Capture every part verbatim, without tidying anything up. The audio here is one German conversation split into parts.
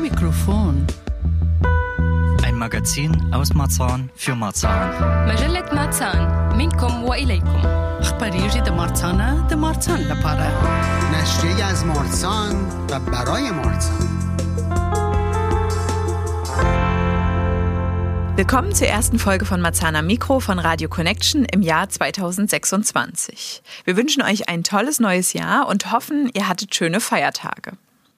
Mikrofon. Ein Magazin aus Marzahn für Marzahn. مجلة مارسان منكم وإليكم. أخباريجي د مارسانا د مارسان لپاره. نشریه از مارسان و برای مارسان. Willkommen zur ersten Folge von Marzahn Mikro von Radio Connection im Jahr zwanzig sechsundzwanzig. Wir wünschen euch ein tolles neues Jahr und hoffen, ihr hattet schöne Feiertage.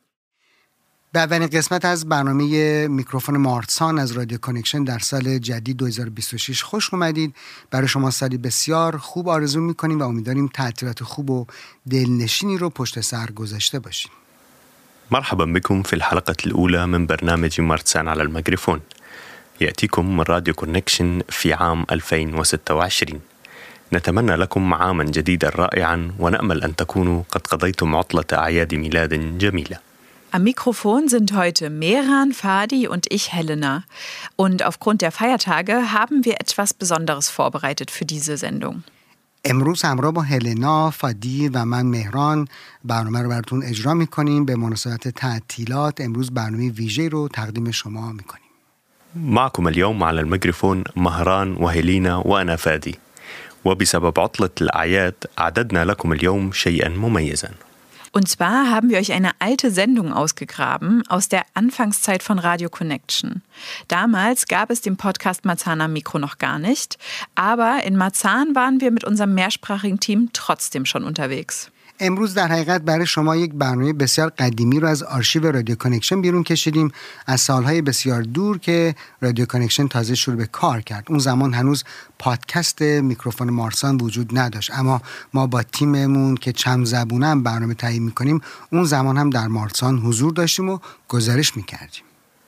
به اولین قسمت از برنامه میکروفون مارسان از رادیو کانکشن در سال جدید دو هزار و بیست و شش خوش اومدید. برای شما سالی بسیار خوب آرزو میکنیم و امیدواریم تعطیلات خوب و دلنشینی رو پشت سر گذاشته باشید. مرحبا بكم في الحلقة الأولى من برنامج مارسان على الميكروفون. يأتيكم من راديو كونكشن في عام ألفين وستة وعشرين. نتمنى لكم عاما جديدا رائعا ونأمل أن تكونوا قد قضيتم عطلة أعياد ميلاد جميلة. Am Mikrofon sind heute Mehran, Fadi und ich, Helena. Und aufgrund der Feiertage haben wir etwas Besonderes vorbereitet für diese Sendung. امروز همراه با هلنا، فادی و من مهران برنامه رو براتون اجرا میکنیم. به مناسبت تعطیلات امروز برنامه ویژه رو تقدیم شما میکنیم. معكم اليوم على الميكروفون مهران وهيلينا وأنا فادي. وبسبب عطلة الأعياد أعددنا لكم اليوم شيئا مميزا. Und zwar haben wir euch eine alte Sendung ausgegraben aus der Anfangszeit von Radio Connection. Damals gab es den Podcast Marzahn Mikro noch gar nicht, aber in Marzahn waren wir mit unserem mehrsprachigen Team trotzdem schon unterwegs. امروز در حقیقت برای شما یک برنامه بسیار قدیمی رو از آرشیو رادیو کانکشن بیرون کشیدیم، از سالهای بسیار دور که رادیو کانکشن تازه شروع به کار کرد. اون زمان هنوز پادکست میکروفون مارسان وجود نداشت، اما ما با تیممون که چند زبونه هم برنامه تهیه میکنیم اون زمان هم در مارسان حضور داشتیم و گزارش میکردیم.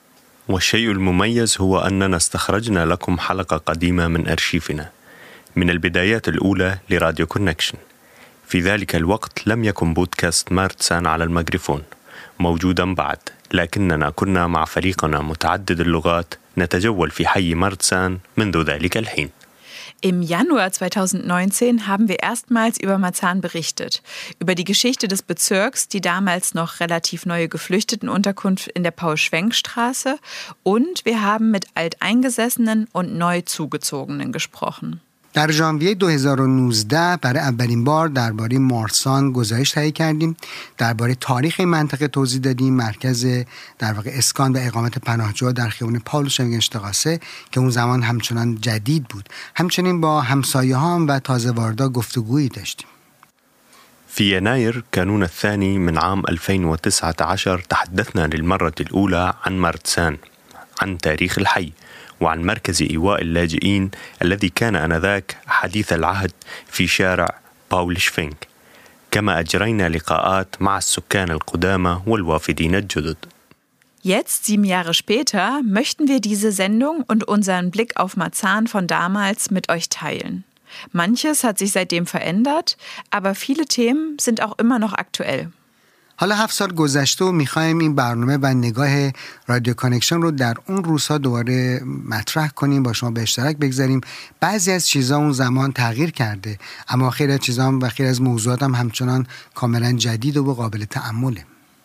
والشيء المميز هو أننا استخرجنا لكم حلقة قديمة من أرشيفنا من البدايات الأولى لراديو كونكشن. في ذلك الوقت لم يكن بودكاست مارسان على الميكروفون موجودا بعد، لكننا كنا مع فريقنا متعدد اللغات نتجول في حي مارسان منذ ذلك الحين. Im Januar zwanzig neunzehn haben wir erstmals über Marzahn berichtet, über die Geschichte des Bezirks, die damals noch relativ neue Geflüchtetenunterkunft in der Paul-Schwenk-Straße, und wir haben mit Alteingesessenen und Neuzugezogenen gesprochen. در ژانویه دو هزار و نوزده برای اولین بار درباره مارسان گزارش تهیه کردیم. درباره تاریخ این منطقه توضیح دادیم. مرکز در واقع اسکان و اقامت پناهجوها در خیابان پاول شونگنشتراسه که اون زمان همچنان جدید بود. همچنین با همسایه‌هام و تازه واردا گفتگویی داشتیم. في يناير كانون الثاني من عام ألفين وتسعة عشر تحدثنا للمرة الأولى عن مارسان، عن تاريخ الحي وعن مركز إيواء اللاجئين الذي كان آنذاك حديث العهد في شارع باول شفينك. كما أجرينا لقاءات مع السكان القدامى والوافدين الجدد. Jetzt, sieben Jahre später, möchten wir diese Sendung und unseren Blick auf Marzahn von damals mit euch teilen. Manches hat sich seitdem verändert, aber viele Themen sind auch immer noch aktuell. حالا هفت سال گذشته و میخوایم این برنامه و نگاه رادیو کانکشن رو در اون روزها دوباره مطرح کنیم، با شما به اشتراک بگذاریم. بعضی از چیزا اون زمان تغییر کرده، اما خیلی از چیزا و خیلی از موضوعات هم همچنان کاملا جدید و قابل تأمله.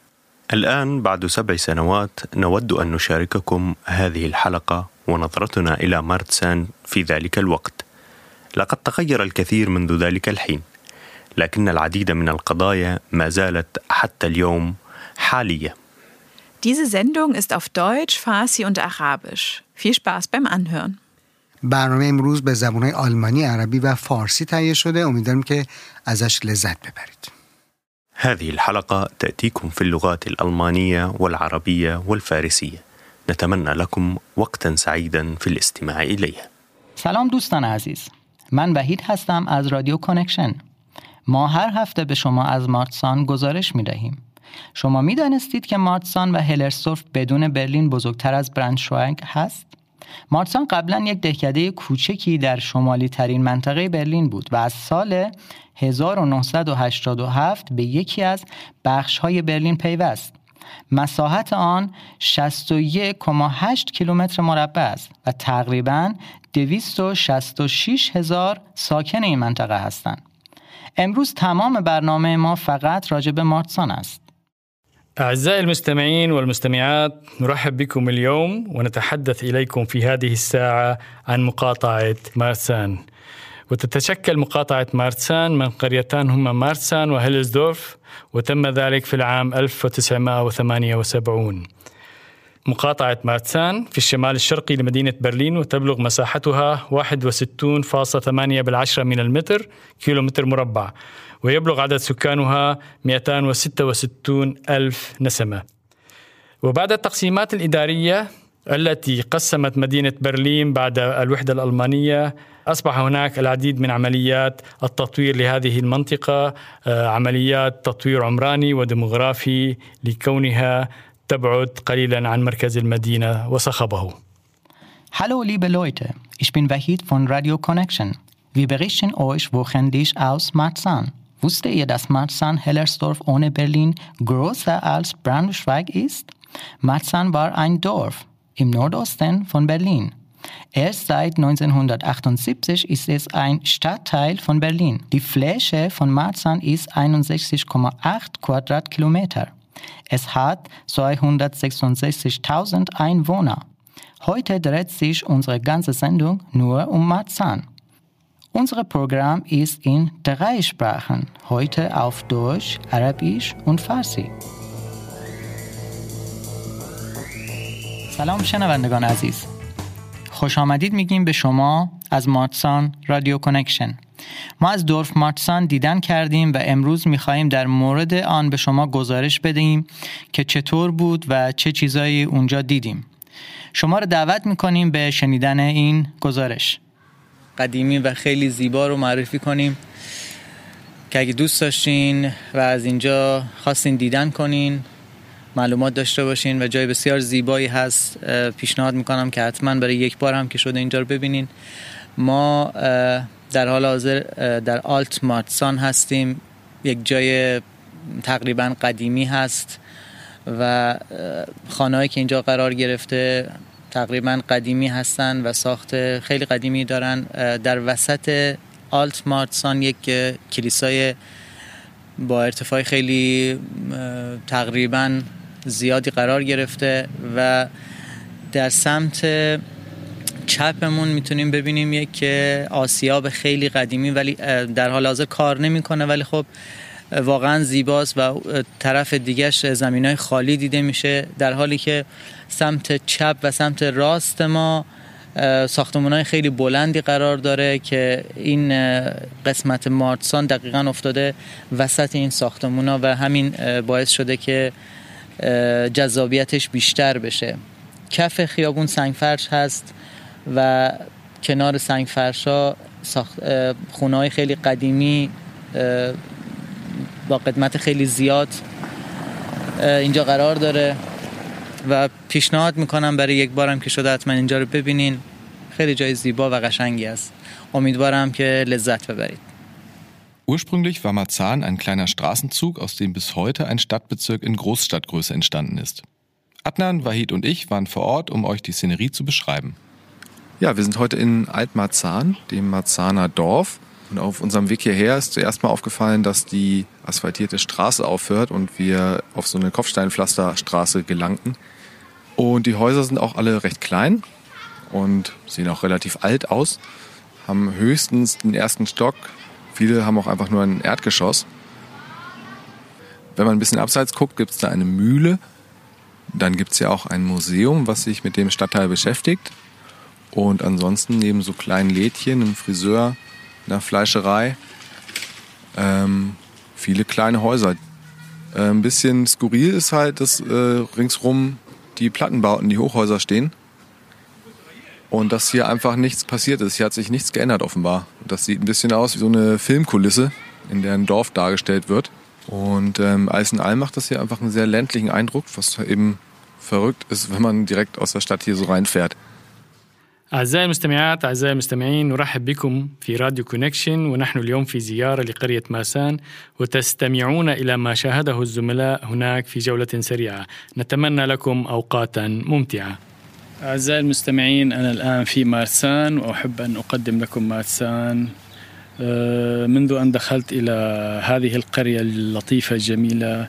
الآن بعد سبع سنوات نود أن نشارككم هذه الحلقة ونظرتنا إلى مارسان في ذلك الوقت. لقد تغير الكثير منذ ذلك الحين، لكن العديد من القضايا ما زالت حتى اليوم حالية. Diese Sendung ist auf Deutsch, Farsi und Arabisch. Viel Spaß beim Anhören. برنامه امروز به زبان‌های آلمانی، عربی و فارسی تهیه شده. امیدوارم که ازش لذت ببرید. هذه الحلقة تأتيكم في اللغات الألمانية والعربية والفارسية. نتمنى لكم وقتا سعيدا في الاستماع إليها. سلام دوستان عزیز. من وحید هستم از رادیو کانکشن. ما هر هفته به شما از مارسان گزارش می دهیم. شما می دانستید که مارسان و هلرسدورف بدون برلین بزرگتر از برانشوایگ هست؟ مارسان قبلا یک دهکده کوچکی در شمالی ترین منطقه برلین بود و از سال هزار و نهصد و هشتاد و هفت به یکی از بخش‌های برلین پیوست. مساحت آن شصت و یک و هشت کیلومتر مربع است و تقریباً دویست و شصت و شش هزار ساکن این منطقه هستند. امروز تمام برنامه ما فقط راجع به مارسان است. أعزائي المستمعين والمستمعات، نرحب بكم اليوم ونتحدث إليكم في هذه الساعة عن مقاطعة مارسان. وتتشكل مقاطعة مارسان من قريتان هما مارسان وهيلرسدورف، وتم ذلك في العام ألف وتسعمائة وثمانية وسبعين. مقاطعة مارسان في الشمال الشرقي لمدينة برلين، وتبلغ مساحتها واحد وستين فاصلة ثمانية بالعشرة من المتر كيلومتر مربع، ويبلغ عدد سكانها مئتين وستة وستين ألف نسمة. وبعد التقسيمات الإدارية التي قسمت مدينة برلين بعد الوحدة الألمانية، أصبح هناك العديد من عمليات التطوير لهذه المنطقة، عمليات تطوير عمراني وديموغرافي لكونها تبعد قليلا عن مركز المدينة وصخبه. Hallo liebe Leute, ich bin Wahid von Radio Connection. Wir berichten euch wöchentlich aus Marzahn. Wusstet ihr, dass Marzahn-Hellersdorf ohne Berlin größer als Braunschweig ist? Marzahn war ein Dorf im Nordosten von Berlin. Erst seit neunzehnhundertachtundsiebzig ist es ein Stadtteil von Berlin. Die Fläche von Marzahn ist einundsechzig Komma acht Quadratkilometer. Es hat zweihundertsechsundsechzigtausend Einwohner. Heute dreht sich unsere ganze Sendung nur um Marzahn. Unser Programm ist in drei Sprachen, heute auf Deutsch, Arabisch und Farsi. سلام شنوندگان عزیز، خوش آمدید میگیم به شما از مارسان رادیو کانکشن. ما از دورف مارسان دیدن کردیم و امروز میخواییم در مورد آن به شما گزارش بدهیم که چطور بود و چه چیزایی اونجا دیدیم. شما رو دعوت میکنیم به شنیدن این گزارش. قدیمی و خیلی زیبا رو معرفی کنیم که اگه دوست داشتین و از اینجا خواستین دیدن کنین، معلومات داشته باشین و جای بسیار زیبایی هست، پیشنهاد میکنم که حتما برای یک بار هم که شده اینجا رو ببینین. ما در حال حاضر در آلت مارسان هستیم، یک جای تقریبا قدیمی هست و خانه‌هایی که اینجا قرار گرفته تقریبا قدیمی هستن و ساخت خیلی قدیمی دارن. در وسط آلت مارسان یک کلیسای با ارتفاع خیلی تقریبا زیادی قرار گرفته و در سمت چپمون میتونیم ببینیم یک آسیاب خیلی قدیمی ولی در حال حاضر کار نمیکنه، ولی خب واقعا زیباست و طرف دیگهش زمینای خالی دیده میشه، در حالی که سمت چپ و سمت راست ما ساختمان‌های خیلی بلندی قرار داره که این قسمت مارسان دقیقاً افتاده وسط این ساختمان‌ها و همین باعث شده که جذابیتش بیشتر بشه. کف خیابون سنگفرش هست و کنار سنگفرش‌ها ساخت... خونه‌های خیلی قدیمی با قدمت خیلی زیاد اینجا قرار داره و پیشنهاد میکنم برای یک بارم که شده حتما اینجا رو ببینین. خیلی جای زیبا و قشنگی است. امیدوارم که لذت ببرید. Ursprünglich war Marzahn ein kleiner Straßenzug, aus dem bis heute ein Stadtbezirk in Großstadtgröße entstanden ist. Adnan, Wahid und ich waren vor Ort, um euch die Szenerie zu beschreiben. Ja, wir sind heute in Alt-Marzahn, dem Marzahner Dorf. Und auf unserem Weg hierher ist zuerst mal aufgefallen, dass die asphaltierte Straße aufhört und wir auf so eine Kopfsteinpflasterstraße gelangten. Und die Häuser sind auch alle recht klein und sehen auch relativ alt aus, haben höchstens den ersten Stock. Viele haben auch einfach nur ein Erdgeschoss. Wenn man ein bisschen abseits guckt, gibt es da eine Mühle. Dann gibt es ja auch ein Museum, was sich mit dem Stadtteil beschäftigt. Und ansonsten neben so kleinen Lädchen, einem Friseur, einer Fleischerei, ähm, viele kleine Häuser. Äh, ein bisschen skurril ist halt, dass äh, ringsrum die Plattenbauten, die Hochhäuser stehen. Und dass hier einfach nichts passiert ist. Hier hat sich nichts geändert offenbar. Das sieht ein bisschen aus wie so eine Filmkulisse, in der ein Dorf dargestellt wird. Und ähm, alles in allem macht das hier einfach einen sehr ländlichen Eindruck, was eben verrückt ist, wenn man direkt aus der Stadt hier so reinfährt. أعزائي المستمعات، أعزائي المستمعين، نرحب بكم في راديو كونكشن، ونحن اليوم في زيارة لقرية مارسان، وتستمعون إلى ما شاهده الزملاء هناك في جولة سريعة. نتمنى لكم أوقاتا ممتعة. أعزائي المستمعين، أنا الآن في مارسان وأحب أن أقدم لكم مارسان منذ أن دخلت إلى هذه القرية اللطيفة الجميلة.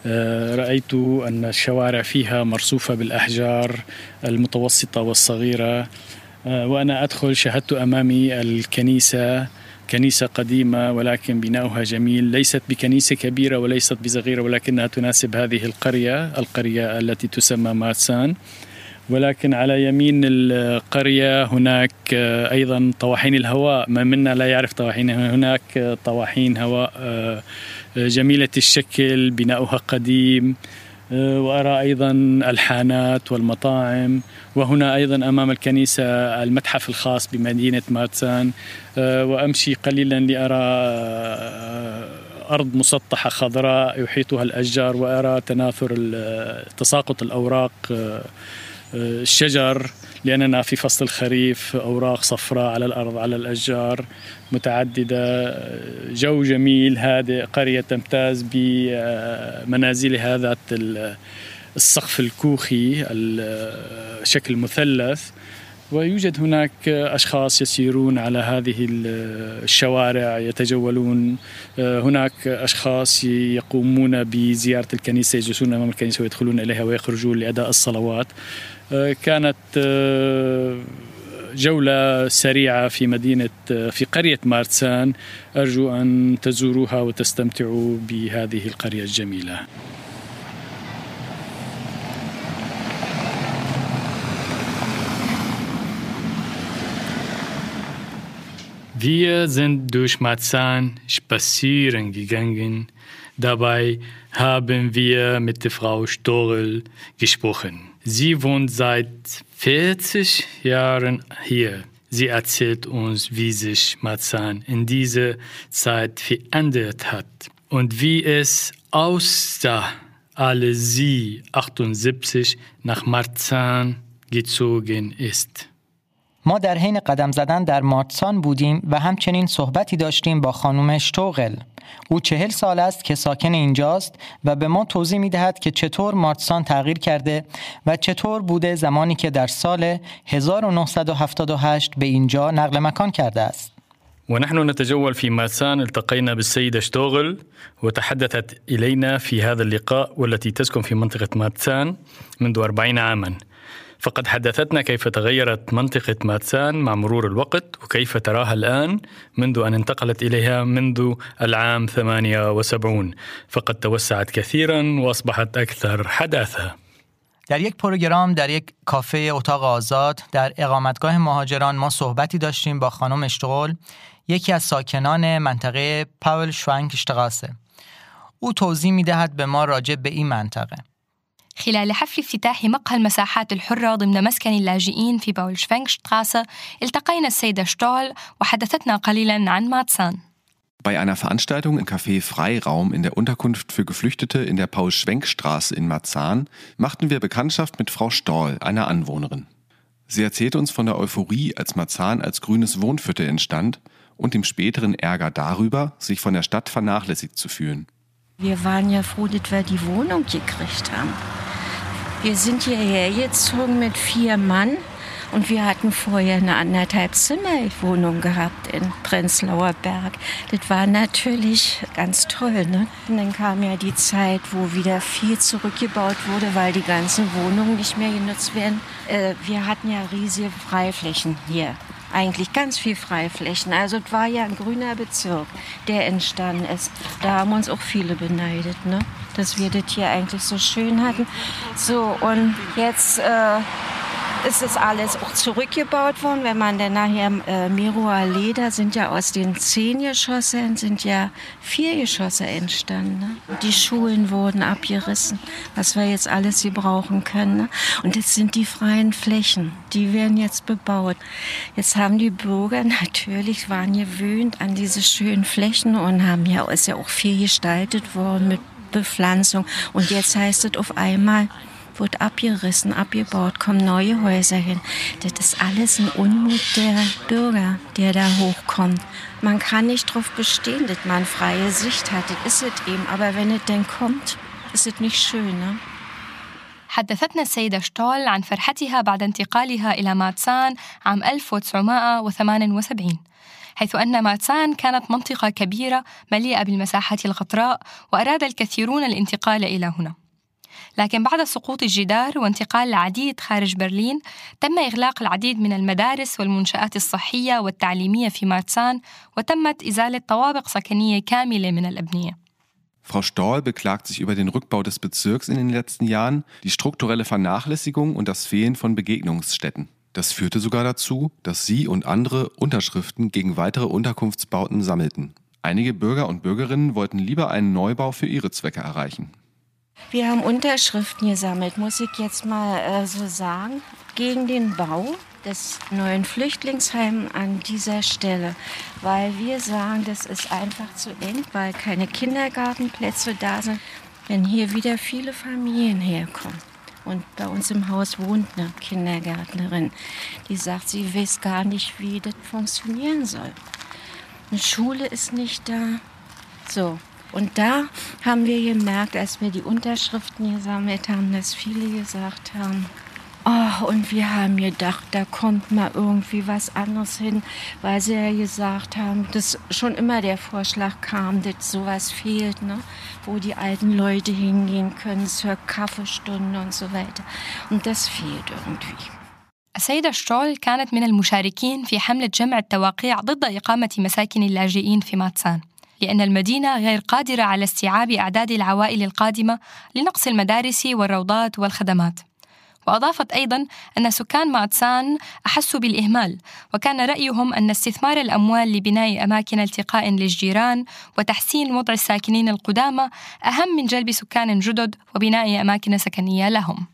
رأيت أن الشوارع فيها مرصوفة بالأحجار المتوسطة والصغيرة، وأنا أدخل شاهدت أمامي الكنيسة، كنيسة قديمة ولكن بناؤها جميل، ليست بكنيسة كبيرة وليست بصغيرة، ولكنها تناسب هذه القرية القرية التي تسمى مارسان. ولكن على يمين القرية هناك أيضا طواحين الهواء، ما منا لا يعرف طواحين، هناك طواحين هواء جميلة الشكل، بناؤها قديم، وأرى أيضا الحانات والمطاعم. وهنا أيضا أمام الكنيسة المتحف الخاص بمدينة مارسان، وأمشي قليلا لأرى أرض مسطحة خضراء يحيطها الأشجار، وأرى تناثر تساقط الأوراق الشجر، لأننا في فصل الخريف، أوراق صفراء على الأرض على الأشجار متعددة، جو جميل هادئ، قرية تمتاز بمنازلها ذات السقف الكوخي الشكل مثلث. ويوجد هناك أشخاص يسيرون على هذه الشوارع يتجولون، هناك أشخاص يقومون بزيارة الكنيسة، يجلسون أمام الكنيسة ويدخلون إليها ويخرجون لأداء الصلوات. كانت جولة سريعة في مدينة في قرية مارسان، أرجو أن تزوروها وتستمتعوا بهذه القرية الجميلة. Wir sind durch Marzahn spazieren gegangen. Dabei haben wir mit der Frau Storl gesprochen. Sie wohnt seit vierzig Jahren hier. Sie erzählt uns, wie sich Marzahn in dieser Zeit verändert hat und wie es aussah, als sie achtundsiebzig nach Marzahn gezogen ist. ما در حین قدم زدن در مارسان بودیم و همچنین صحبتی داشتیم با خانم شتوغل. او چهل سال است که ساکن اینجاست و به ما توضیح می‌دهد که چطور مارسان تغییر کرده و چطور بوده زمانی که در سال هزار و نهصد و هفتاد و هشت به اینجا نقل مکان کرده است. ونحن نتجول في مارسان التقينا بالسيدة شتوغل وتحدثت إلينا في هذا اللقاء، والتي تسكن في منطقة مارسان منذ أربعين عاماً. فقد حدثتنا كيف تغيرت منطقة مارسان مع مرور الوقت، وكيف تراها الآن منذ أن انتقلت إليها منذ العام ثمانية وسبعين. فقد توسعت كثيرا وأصبحت أكثر حداثة. در یک پروگرام در یک کافه اتاق آزاد در اقامتگاه مهاجران ما صحبتی داشتیم با خانم اشتغال، یکی از ساکنان منطقه پاول شوانگشتراسه. او توضیح می‌دهد به ما راجع به این منطقه. خلال حفل افتتاح مقهى المساحات الحرة ضمن مسكن اللاجئين في باولشفنگشتراسه التقينا السيدة شتول وحدثتنا قليلا عن مارسان. Bei einer Veranstaltung im Café Freiraum in der Unterkunft für Geflüchtete in der Paul-Schwenk-Straße in Marzahn machten wir Bekanntschaft mit Frau Storl, einer Anwohnerin. Sie erzählte uns von der Euphorie, als Marzahn als grünes Wohnviertel entstand, und dem späteren Ärger darüber, sich von der Stadt vernachlässigt zu fühlen. Wir waren ja froh, dass wir die Wohnung gekriegt haben. Wir sind hierher gezogen mit vier Mann und wir hatten vorher eine anderthalb Zimmerwohnung gehabt in Prenzlauer Berg. Das war natürlich ganz toll, ne? Und dann kam ja die Zeit, wo wieder viel zurückgebaut wurde, weil die ganzen Wohnungen nicht mehr genutzt werden. Äh, wir hatten ja riesige Freiflächen hier. Eigentlich ganz viel Freiflächen. Also es war ja ein grüner Bezirk, der entstanden ist. Da haben uns auch viele beneidet, ne? Dass wir das hier eigentlich so schön hatten. So, und jetzt äh, ist es alles auch zurückgebaut worden. Wenn man dann nachher äh, Meroer Leder sind ja aus den zehn Geschossen, sind ja vier Geschosse entstanden. Ne? Die Schulen wurden abgerissen, was wir jetzt alles hier brauchen können. Ne? Und das sind die freien Flächen, die werden jetzt bebaut. Jetzt haben die Bürger natürlich, waren gewöhnt an diese schönen Flächen und haben ja, ist ja auch viel gestaltet worden mit Bepflanzung. Und jetzt heißt es auf einmal, wird abgerissen, abgebaut, kommen neue Häuser hin. Das ist alles ein Unmut der Bürger, der da hochkommt. Man kann nicht darauf bestehen, dass man freie Sicht hat. Das ist es eben. Aber wenn es denn kommt, ist es nicht schön, ne? حدثتنا السيدة شتول عن فرحتها بعد انتقالها إلى مارسان عام ألف وتسعمائة وثمانية وسبعين، حيث أن مارسان كانت منطقة كبيرة مليئة بالمساحات الغطراء، وأراد الكثيرون الانتقال إلى هنا. لكن بعد سقوط الجدار وانتقال العديد خارج برلين، تم إغلاق العديد من المدارس والمنشآت الصحية والتعليمية في مارسان، وتمت إزالة طوابق سكنية كاملة من الأبنية. Frau Storl beklagt sich über den Rückbau des Bezirks in den letzten Jahren, die strukturelle Vernachlässigung und das Fehlen von Begegnungsstätten. Das führte sogar dazu, dass sie und andere Unterschriften gegen weitere Unterkunftsbauten sammelten. Einige Bürger und Bürgerinnen wollten lieber einen Neubau für ihre Zwecke erreichen. Wir haben Unterschriften gesammelt, muss ich jetzt mal äh, so sagen, gegen den Bau des neuen Flüchtlingsheims an dieser Stelle, weil wir sagen, das ist einfach zu eng, weil keine Kindergartenplätze da sind, wenn hier wieder viele Familien herkommen. Und bei uns im Haus wohnt eine Kindergärtnerin, die sagt, sie weiß gar nicht, wie das funktionieren soll. Eine Schule ist nicht da. So. Und da haben wir gemerkt, als wir die Unterschriften gesammelt haben, dass viele gesagt haben, oh, und wir haben gedacht, da kommt mal irgendwie was anderes hin, weil sie ja gesagt haben, dass schon immer der Vorschlag kam, dass sowas fehlt, ne? Wo die alten Leute hingehen können zur Kaffeestunde und so weiter. Und das fehlt irgendwie. السيدة شتول كانت من المشاركين في حملة جمع التواقيع ضد إقامة مساكن اللاجئين في مارسان، لأن المدينة غير قادرة على استيعاب أعداد العوائل القادمة لنقص المدارس والروضات والخدمات. وأضافت أيضاً أن سكان مارسان أحسوا بالإهمال، وكان رأيهم أن استثمار الأموال لبناء أماكن التقاء للجيران وتحسين وضع الساكنين القدامى أهم من جلب سكان جدد وبناء أماكن سكنية لهم.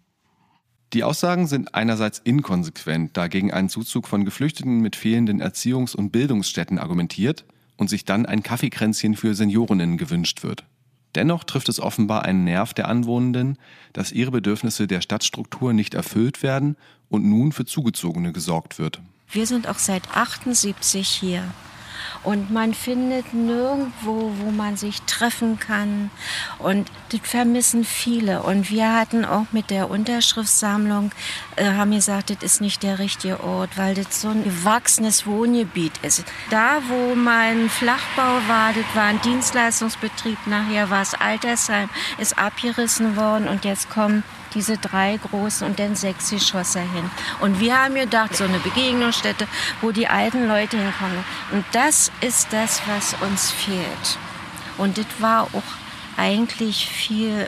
Die Aussagen sind einerseits inkonsequent, da gegen einen Zuzug von Geflüchteten mit fehlenden Erziehungs- und Bildungsstätten argumentiert und sich dann ein Kaffeekränzchen für Seniorinnen gewünscht wird. Dennoch trifft es offenbar einen Nerv der Anwohnenden, dass ihre Bedürfnisse der Stadtstruktur nicht erfüllt werden und nun für Zugezogene gesorgt wird. Wir sind auch seit achtundsiebzig hier. Und man findet nirgendwo, wo man sich treffen kann. Und das vermissen viele. Und wir hatten auch mit der Unterschriftssammlung, äh, haben gesagt, das ist nicht der richtige Ort, weil das so ein gewachsenes Wohngebiet ist. Da, wo mal ein Flachbau war, das war ein Dienstleistungsbetrieb, nachher war es Altersheim, ist abgerissen worden und jetzt kommen diese drei großen und dann sechs Geschosse hin. Und wir haben gedacht, so eine Begegnungsstätte, wo die alten Leute hinkommen. Und das ist das, was uns fehlt. Und das war auch eigentlich viel,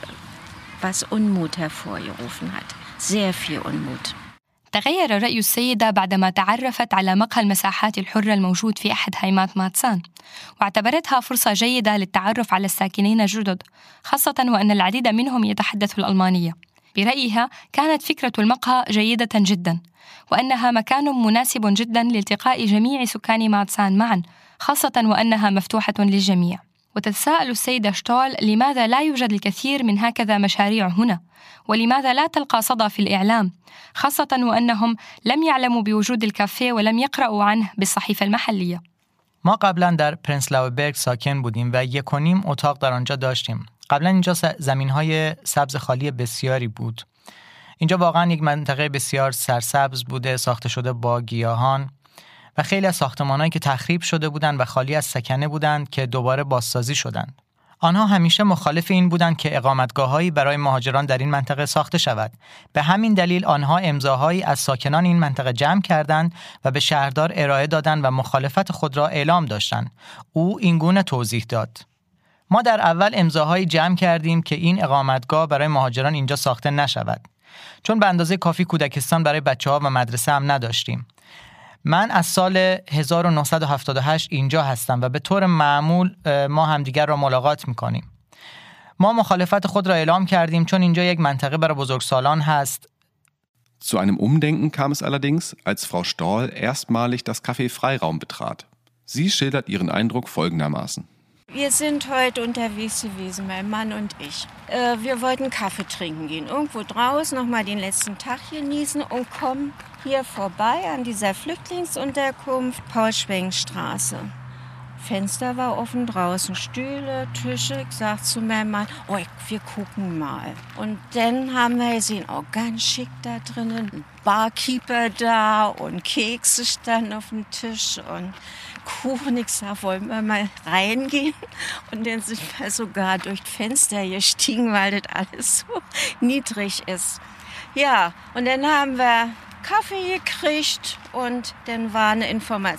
was Unmut hervorgerufen hat. Sehr viel Unmut. تغير رأي السيدة بعدما تعرفت على مقهى المساحات الحرة الموجود في أحد هيمات مارسان، واعتبرتها فرصة جيدة للتعرف على الساكنين الجدد، خاصة وأن العديد منهم يتحدثوا الألمانية. برأيها كانت فكرة المقهى جيدة جدا، وأنها مكان مناسب جدا لالتقاء جميع سكان مارسان معا، خاصة وأنها مفتوحة للجميع. وتتساءل السيدة شتول لماذا لا يوجد الكثير من هكذا مشاريع هنا، ولماذا لا تلقى صدى في الإعلام، خاصة وأنهم لم يعلموا بوجود الكافيه ولم يقرأوا عنه بالصحيفة المحلية. ما قبلا در پرنسلاو برگ ساکن بودیم و یک و نیم اتاق در آنجا داشتیم. قبلا اینجا زمین‌های سبز خالی بسیاری بود. اینجا واقعا یک منطقه بسیار سرسبز بوده، ساخته شده با گیاهان و خیلی از ساختمان‌هایی که تخریب شده بودند و خالی از سکنه بودند که دوباره بازسازی شدند. آنها همیشه مخالف این بودند که اقامتگاه‌هایی برای مهاجران در این منطقه ساخته شود. به همین دلیل آنها امضاهایی از ساکنان این منطقه جمع کردند و به شهردار ارائه دادند و مخالفت خود را اعلام داشتند. او این گونه توضیح داد: ما در اول امضاهایی جمع کردیم که این اقامتگاه برای مهاجران اینجا ساخته نشود، چون به اندازه کافی کودکستان برای بچه‌ها و مدرسه هم نداشتیم. من از سال هزار و نهصد و هفتاد و هشت اینجا هستم و به طور معمول ما همدیگر را ملاقات می‌کنیم. ما مخالفت خود را اعلام کردیم چون اینجا یک منطقه برای بزرگسالان هست. Zu einem Umdenken kam es allerdings, als Frau Storl erstmalig das Café Freiraum betrat. Sie schildert ihren Eindruck folgendermaßen. Wir sind heute unterwegs gewesen, mein Mann und ich. Äh, wir wollten Kaffee trinken gehen, irgendwo draußen noch mal den letzten Tag genießen und kommen hier vorbei an dieser Flüchtlingsunterkunft Paul-Schwenk-Straße. Fenster war offen draußen, Stühle, Tische. Ich sag zu meinem Mann, oh, wir gucken mal. Und dann haben wir gesehen, oh, ganz schick da drinnen, ein Barkeeper da und Kekse standen auf dem Tisch und Kuchen. Ich sag, wollen wir mal reingehen? Und dann sind wir sogar durch das Fenster gestiegen, weil das alles so niedrig ist. Ja, und dann haben wir Kaffee gekriegt und dann war eine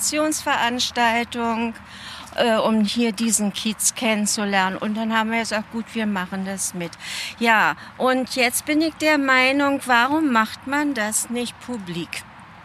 Informationsveranstaltung, äh, um hier diesen Kiez kennenzulernen. Und dann haben wir gesagt, gut, wir machen das mit. Ja, und jetzt bin ich der Meinung, warum macht man das nicht publik?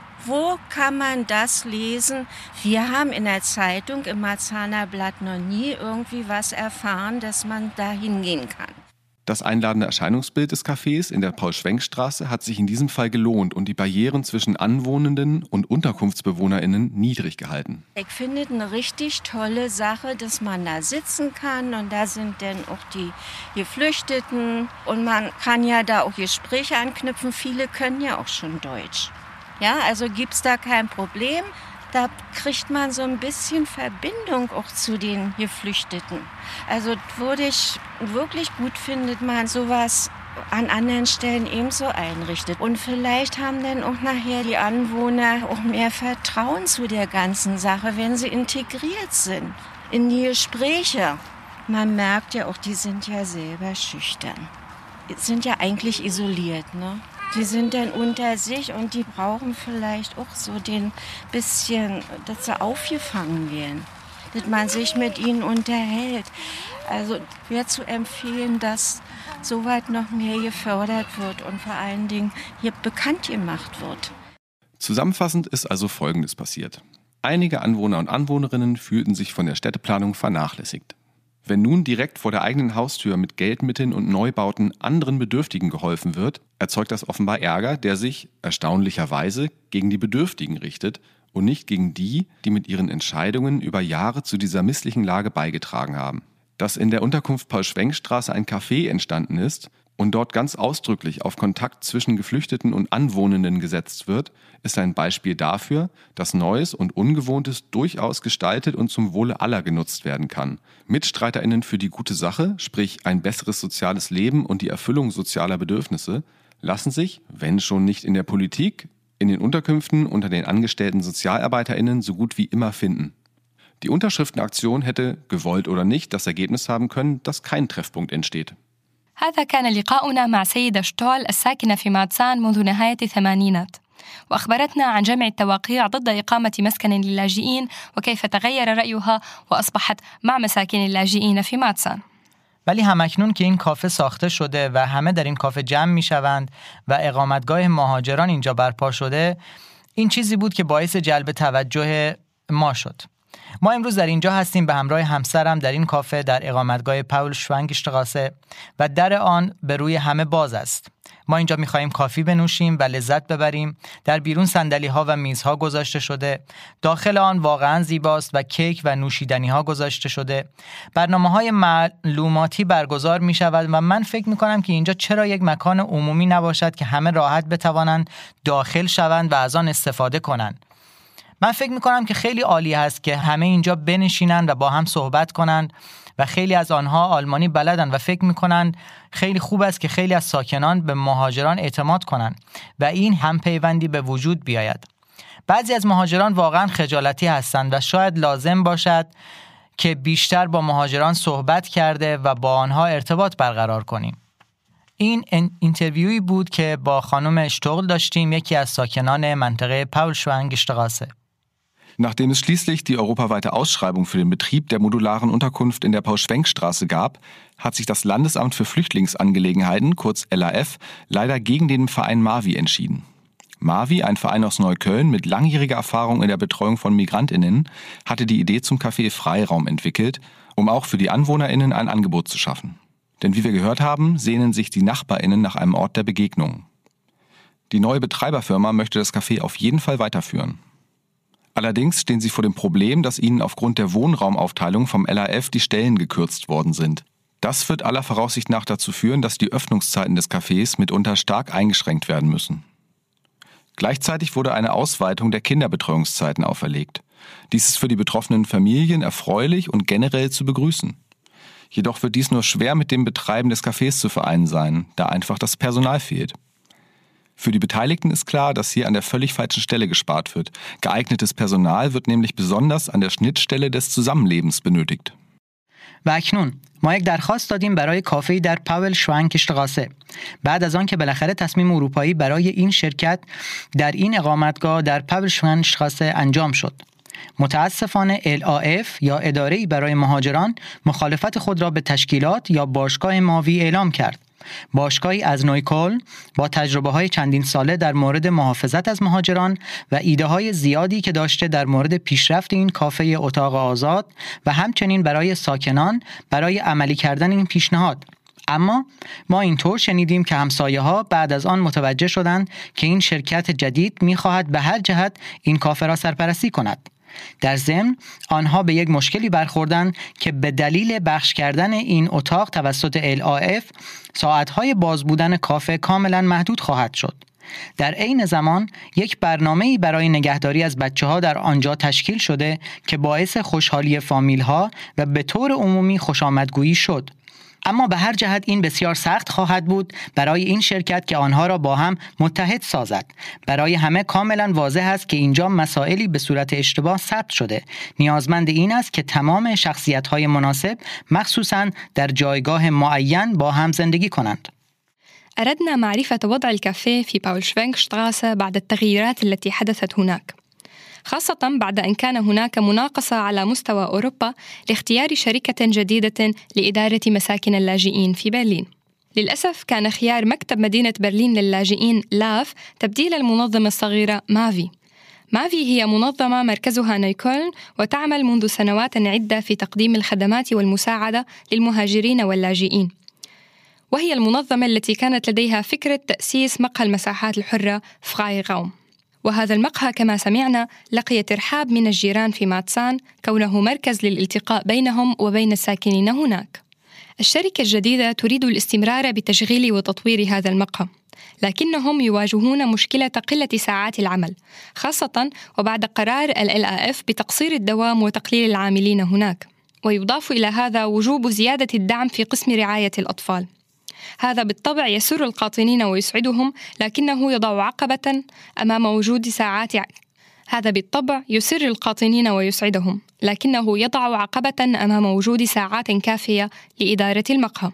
Wo kann man das lesen? Wir haben in der Zeitung, im Marzahner Blatt, noch nie irgendwie was erfahren, dass man da hingehen kann. Das einladende Erscheinungsbild des Cafés in der Paul-Schwenk-Straße hat sich in diesem Fall gelohnt und die Barrieren zwischen Anwohnenden und UnterkunftsbewohnerInnen niedrig gehalten. Ich finde es eine richtig tolle Sache, dass man da sitzen kann und da sind dann auch die Geflüchteten und man kann ja da auch Gespräche anknüpfen. Viele können ja auch schon Deutsch. Ja, also gibt's da kein Problem. Da kriegt man so ein bisschen Verbindung auch zu den Geflüchteten. Also würde ich wirklich gut finden, dass man sowas an anderen Stellen ebenso einrichtet. Und vielleicht haben dann auch nachher die Anwohner auch mehr Vertrauen zu der ganzen Sache, wenn sie integriert sind in die Gespräche. Man merkt ja auch, die sind ja selber schüchtern. Sind ja eigentlich isoliert, ne? Die sind dann unter sich und die brauchen vielleicht auch so den bisschen, dass sie aufgefangen werden, dass man sich mit ihnen unterhält. Also wäre zu empfehlen, dass soweit noch mehr gefördert wird und vor allen Dingen hier bekannt gemacht wird. Zusammenfassend ist also Folgendes passiert. Einige Anwohner und Anwohnerinnen fühlten sich von der Städteplanung vernachlässigt. Wenn nun direkt vor der eigenen Haustür mit Geldmitteln und Neubauten anderen Bedürftigen geholfen wird, erzeugt das offenbar Ärger, der sich, erstaunlicherweise, gegen die Bedürftigen richtet und nicht gegen die, die mit ihren Entscheidungen über Jahre zu dieser misslichen Lage beigetragen haben. Dass in der Unterkunft Paul-Schwenk-Straße ein Café entstanden ist und dort ganz ausdrücklich auf Kontakt zwischen Geflüchteten und Anwohnenden gesetzt wird, ist ein Beispiel dafür, dass Neues und Ungewohntes durchaus gestaltet und zum Wohle aller genutzt werden kann. MitstreiterInnen für die gute Sache, sprich ein besseres soziales Leben und die Erfüllung sozialer Bedürfnisse, lassen sich, wenn schon nicht in der Politik, in den Unterkünften unter den angestellten SozialarbeiterInnen so gut wie immer finden. Die Unterschriftenaktion hätte, gewollt oder nicht, das Ergebnis haben können, dass kein Treffpunkt entsteht. هذا كان لقاؤنا مع سيدة شتول الساكنة في ماتسان منذ نهاية الثمانينات، وأخبرتنا عن جمع التواقيع ضد إقامة مسكن للاجئين وكيف تغير رأيها وأصبحت مع مساكن اللاجئين في ماتسان. ولی همکنون که این کافه ساخته شده و همه در این کافه جمع می شوند و اقامتگاه مهاجران اینجا برپا شده، این چیزی بود که باعث جلب توجه ما شد. ما امروز در اینجا هستیم به همراه همسرم در این کافه در اقامتگاه پاول شوانگ شتراسه و در آن به روی همه باز است. ما اینجا می‌خواهیم کافی بنوشیم و لذت ببریم. در بیرون صندلی‌ها و میزها گذاشته شده. داخل آن واقعاً زیباست و کیک و نوشیدنی‌ها گذاشته شده. برنامه‌های معلوماتی برگزار می‌شود و من فکر می‌کنم که اینجا چرا یک مکان عمومی نباشد که همه راحت بتوانند داخل شوند و از آن استفاده کنند. من فکر میکنم که خیلی عالی هست که همه اینجا بنشینن و با هم صحبت کنن و خیلی از آنها آلمانی بلدن و فکر میکنن خیلی خوب است که خیلی از ساکنان به مهاجران اعتماد کنن و این هم پیوندی به وجود بیاید. بعضی از مهاجران واقعا خجالتی هستند و شاید لازم باشد که بیشتر با مهاجران صحبت کرده و با آنها ارتباط برقرار کنیم. این اینترویویی بود که با خانم اشتغل داشتیم، یکی از ساکنان منطقه پاول شوانگ شتراسه. Nachdem es schließlich die europaweite Ausschreibung für den Betrieb der modularen Unterkunft in der Paul-Schwenk-Straße gab, hat sich das Landesamt für Flüchtlingsangelegenheiten, kurz L A F, leider gegen den Verein Mavi entschieden. Mavi, ein Verein aus Neukölln mit langjähriger Erfahrung in der Betreuung von MigrantInnen, hatte die Idee zum Café Freiraum entwickelt, um auch für die AnwohnerInnen ein Angebot zu schaffen. Denn wie wir gehört haben, sehnen sich die NachbarInnen nach einem Ort der Begegnung. Die neue Betreiberfirma möchte das Café auf jeden Fall weiterführen. Allerdings stehen sie vor dem Problem, dass ihnen aufgrund der Wohnraumaufteilung vom L A F die Stellen gekürzt worden sind. Das wird aller Voraussicht nach dazu führen, dass die Öffnungszeiten des Cafés mitunter stark eingeschränkt werden müssen. Gleichzeitig wurde eine Ausweitung der Kinderbetreuungszeiten auferlegt. Dies ist für die betroffenen Familien erfreulich und generell zu begrüßen. Jedoch wird dies nur schwer mit dem Betreiben des Cafés zu vereinen sein, da einfach das Personal fehlt. Für die Beteiligten ist klar, dass hier an der völlig falschen Stelle gespart wird. Geeignetes Personal wird nämlich besonders an der Schnittstelle des Zusammenlebens benötigt. و اکنون ما یک درخواست دادیم برای کافه‌ای در پاول شوانکشتراسه. بعد از آن که بالاخره تصمیم اروپایی برای این شرکت در این اقامتگاه در پاول شوانکشتراسه انجام شد. متاسفانه ال آ اف یا اداره‌ای برای مهاجران مخالفت خود را به تشکیلات یا باشگاه ماوی اعلام کرد. باشگاهی از نویکل با تجربه‌های چندین ساله در مورد محافظت از مهاجران و ایده‌های زیادی که داشته در مورد پیشرفت این کافه اتاق آزاد و همچنین برای ساکنان برای عملی کردن این پیشنهاد. اما ما اینطور شنیدیم که همسایه‌ها بعد از آن متوجه شدند که این شرکت جدید می‌خواهد به هر جهت این کافه را سرپرستی کند. در ضمن آنها به یک مشکلی برخوردند که به دلیل بخش کردن این اتاق توسط ال آ اف ساعت‌های باز بودن کافه کاملا محدود خواهد شد. در عین زمان یک برنامه‌ای برای نگهداری از بچه‌ها در آنجا تشکیل شده که باعث خوشحالی فامیل‌ها و به طور عمومی خوشامدگویی شد. اما به هر جهت این بسیار سخت خواهد بود برای این شرکت که آنها را با هم متحد سازد. برای همه کاملا واضح است که اینجا مسائلی به صورت اشتباه ثبت شده. نیازمند این است که تمام شخصیت‌های مناسب مخصوصاً در جایگاه معین با هم زندگی کنند. أردنا معرفة وضع الكافيه في باولشفينغشتراسة بعد التغييرات التي حدثت هناك، خاصة بعد أن كان هناك مناقصة على مستوى أوروبا لاختيار شركة جديدة لإدارة مساكن اللاجئين في برلين. للأسف كان خيار مكتب مدينة برلين للاجئين لاف تبديل المنظمة الصغيرة مافي. مافي هي منظمة مركزها نيكولن وتعمل منذ سنوات عدة في تقديم الخدمات والمساعدة للمهاجرين واللاجئين، وهي المنظمة التي كانت لديها فكرة تأسيس مقهى المساحات الحرة فرايغاوم. وهذا المقهى كما سمعنا لقي ترحاب من الجيران في ماتسان كونه مركز للالتقاء بينهم وبين الساكنين هناك. الشركة الجديدة تريد الاستمرار بتشغيل وتطوير هذا المقهى، لكنهم يواجهون مشكلة قلة ساعات العمل، خاصة وبعد قرار ال إل آ إف بتقصير الدوام وتقليل العاملين هناك. ويضاف إلى هذا وجوب زيادة الدعم في قسم رعاية الأطفال. هذا بالطبع يسر القاطنين ويسعدهم، لكنه يضع عقبة أمام وجود ساعات ع... هذا بالطبع يسر القاطنين ويسعدهم، لكنه يضع عقبة أمام وجود ساعات كافية لإدارة المقهى.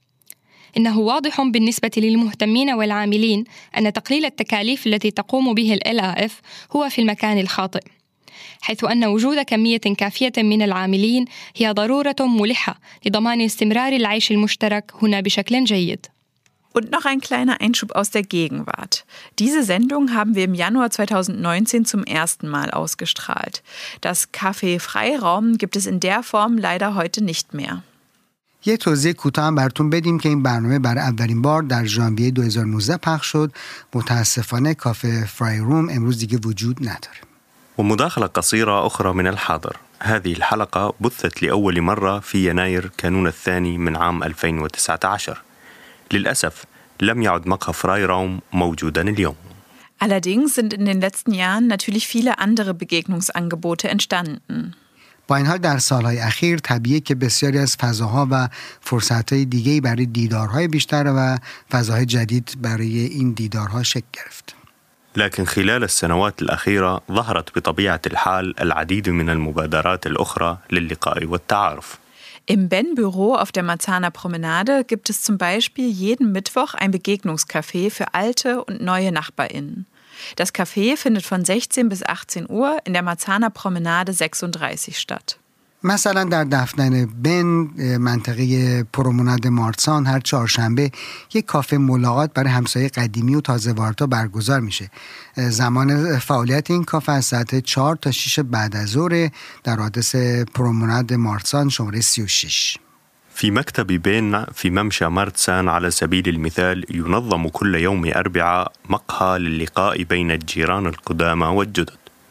إنه واضح بالنسبة للمهتمين والعاملين أن تقليل التكاليف التي تقوم به ال إل آ إف هو في المكان الخاطئ، حيث أن وجود كمية كافية من العاملين هي ضرورة ملحة لضمان استمرار العيش المشترك هنا بشكل جيد. Und noch ein kleiner Einschub aus der Gegenwart. Diese Sendung haben wir im Januar zweitausendneunzehn zum ersten Mal ausgestrahlt. Das Café Freiraum gibt es in der Form leider heute nicht mehr. یه توضیح کوتاه هم براتون بدیم که این برنامه برای اولین بار در ژانویه دو هزار و نوزده پخش شد. متاسفانه کافه فرایروم امروز دیگه وجود نداره. ومداخلة قصيرة أخرى من الحاضر. هذه الحلقة بثت لأول مرة في يناير كانون الثاني من عام ألفين وتسعة عشر. للأسف لم يعد مقهى فرايراوم موجوداً اليوم. Allerdings sind in den letzten Jahren natürlich viele andere Begegnungsangebote entstanden. با این حال در سالهای اخیر طبیعیه که بسیاری از فضاها و فرصتهای دیگه‌ای برای دیدارهای بیشتر و فضاهای جدید برای این دیدارها شکل گرفت. لكن خلال السنوات الأخيرة ظهرت بطبيعة الحال العديد من المبادرات الأخرى للقاء والتعارف. Im Ben-Büro auf der Marzaner Promenade gibt es zum Beispiel jeden Mittwoch ein Begegnungscafé für alte und neue NachbarInnen. Das Café findet von sechzehn bis achtzehn Uhr in der Marzaner Promenade sechsunddreißig statt. مثلا در دفتر بن منطقه پرومناد مارسان هر چهارشنبه یک کافه ملاقات برای همسایه قدیمی و تازه واردها برگزار میشه. زمان فعالیت این کافه از ساعت چهار تا شش بعد از ظهر در آدرس پرومناد مارسان شماره سی و شش. في مكتب بين في ممشى مارتسان على سبيل المثال ينظم كل يوم أربعاء مقهى للقاء بين الجيران القدامى والجدد.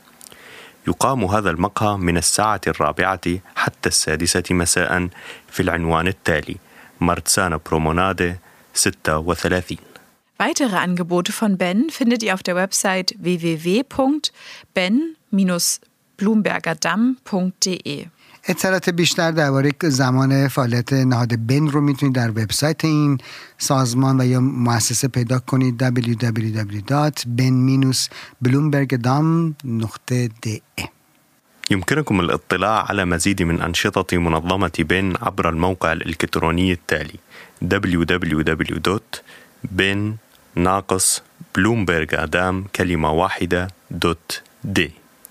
يقام هذا المقهى من الساعة الرابعة حتى السادسة مساء في العنوان التالي: مارتسانا برومونادي ستة وثلاثين. Weitere Angebote von Ben findet ihr auf der Website w w w punkt ben dash blumbergerdamm punkt d e. اطلاعات بیشتر درباره زمان فعالیت نهاد بن رو میتونید در وبسایت این سازمان و یا مؤسسه پیدا کنید دبلیو دبلیو دبلیو دات بن بلومبرگ دام دات دی. يمكنكم الاطلاع على مزيد من أنشطة منظمة بن عبر الموقع الإلكتروني التالي دبلیو دبلیو دبلیو دات بن بلومبرگ ادام كلمة واحدة دوت دي.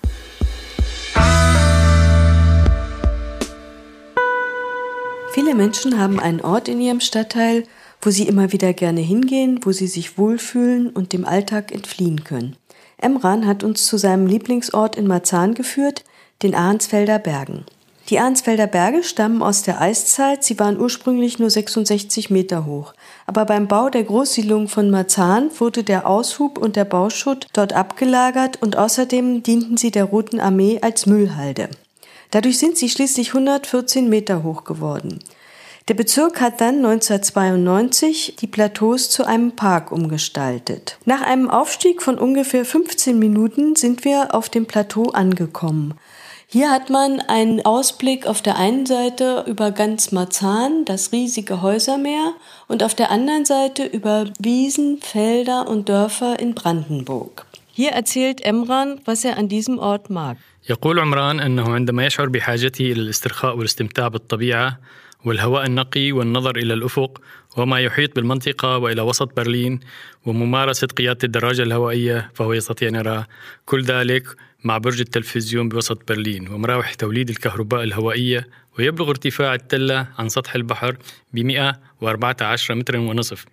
Viele Menschen haben einen Ort in ihrem Stadtteil, wo sie immer wieder gerne hingehen, wo sie sich wohlfühlen und dem Alltag entfliehen können. Emran hat uns zu seinem Lieblingsort in Marzahn geführt, den Arnsfelder Bergen. Die Arnsfelder Berge stammen aus der Eiszeit, sie waren ursprünglich nur sechsundsechzig Meter hoch. Aber beim Bau der Großsiedlung von Marzahn wurde der Aushub und der Bauschutt dort abgelagert und außerdem dienten sie der Roten Armee als Müllhalde. Dadurch sind sie schließlich hundertvierzehn Meter hoch geworden. Der Bezirk hat dann neunzehnhundertzweiundneunzig die Plateaus zu einem Park umgestaltet. Nach einem Aufstieg von ungefähr fünfzehn Minuten sind wir auf dem Plateau angekommen. Hier hat man einen Ausblick auf der einen Seite über ganz Marzahn, das riesige Häusermeer, und auf der anderen Seite über Wiesen, Felder und Dörfer in Brandenburg. Hier erzählt Emran, was er an diesem Ort mag. يقول عمران أنه عندما يشعر بحاجته إلى الاسترخاء والاستمتاع بالطبيعة والهواء النقي والنظر إلى الأفق وما يحيط بالمنطقة وإلى وسط برلين وممارسة قيادة الدراجة الهوائية، فهو يستطيع أن يرى كل ذلك مع برج التلفزيون بوسط برلين ومراوح توليد الكهرباء الهوائية، ويبلغ ارتفاع التلة عن سطح البحر بمئة وأربعة عشر متر ونصف.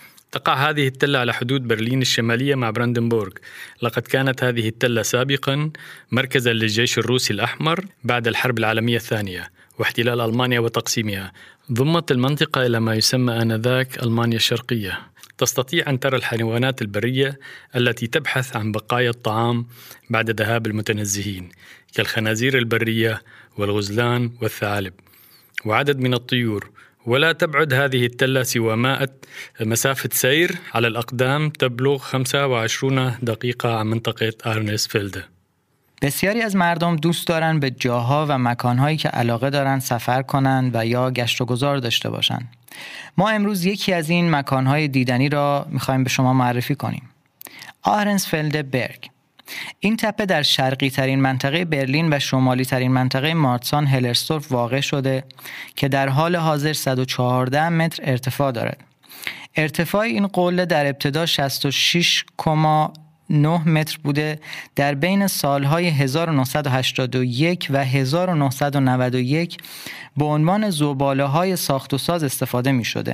تقع هذه التلة على حدود برلين الشمالية مع براندنبورغ. لقد كانت هذه التلة سابقا مركزا للجيش الروسي الأحمر بعد الحرب العالمية الثانية واحتلال ألمانيا وتقسيمها. ضمت المنطقة إلى ما يسمى آنذاك ألمانيا الشرقية. تستطيع أن ترى الحيوانات البرية التي تبحث عن بقايا الطعام بعد ذهاب المتنزهين كالخنازير البرية والغزلان والثعالب وعدد من الطيور. ولا تبعد هذه التلة سوى مائة مسافة سير على الأقدام تبلغ خمسة وعشرين دقيقة عن منطقة آرنسفلد. بسیاری از مردم دوست دارن به جاها و مکانهایی که علاقه دارن سفر کنن و یا گشت و گذار داشته باشن. ما امروز یکی از این مکانهای دیدنی را میخوایم به شما معرفی کنیم. آرنسفلد برگ. این تپه در شرقی ترین منطقه برلین و شمالی ترین منطقه مارتسان هلرستورف واقع شده که در حال حاضر صد و چهارده متر ارتفاع دارد. ارتفاع این قله در ابتدا شصت و شش و نه متر بوده. در بین سالهای هزار و نهصد و هشتاد و یک و هزار و نهصد و نود و یک به عنوان زباله‌های ساخت و ساز استفاده می شده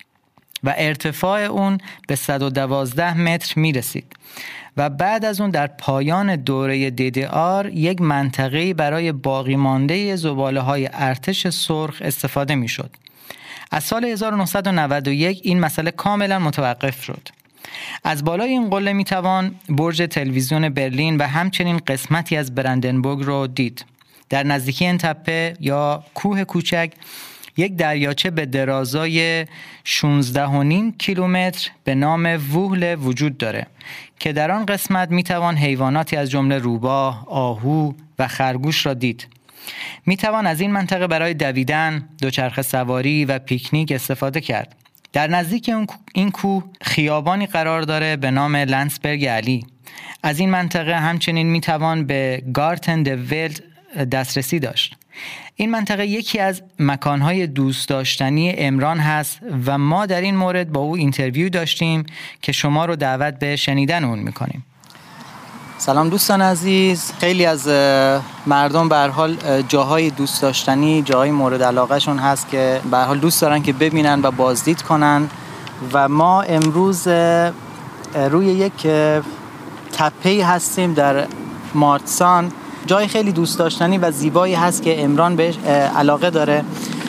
و ارتفاع اون به صد و دوازده متر می رسید و بعد از اون در پایان دوره دی دی آر یک منطقه‌ای برای باقی مانده زباله‌های ارتش سرخ استفاده می شد. از سال هزار و نهصد و نود و یک این مسئله کاملا متوقف شد. از بالای این قله می توان برج تلویزیون برلین و همچنین قسمتی از برندنبورگ رو دید. در نزدیکی این تپه یا کوه کوچک یک دریاچه به درازای شانزده و نیم کیلومتر به نام ووهل وجود داره که در آن قسمت می توان حیواناتی از جمله روباه، آهو و خرگوش را دید. می توان از این منطقه برای دویدن، دوچرخه سواری و پیکنیک استفاده کرد. در نزدیک این کوه خیابانی قرار داره به نام لنسبرگ علی. از این منطقه همچنین می توان به گارتن د ولد دسترسی داشت. این منطقه یکی از مکانهای دوست داشتنی امران هست و ما در این مورد با او اینترویو داشتیم که شما رو دعوت به شنیدن اون میکنیم. سلام دوستان عزیز. خیلی از مردم به هر حال جاهای دوست داشتنی، جاهای مورد علاقه شون هست که به هر حال دوست دارن که ببینن و بازدید کنن و ما امروز روی یک تپه‌ای هستیم در مارتسان. جای خیلی دوست داشتنی و زیبایی هست که امران بهش علاقه داره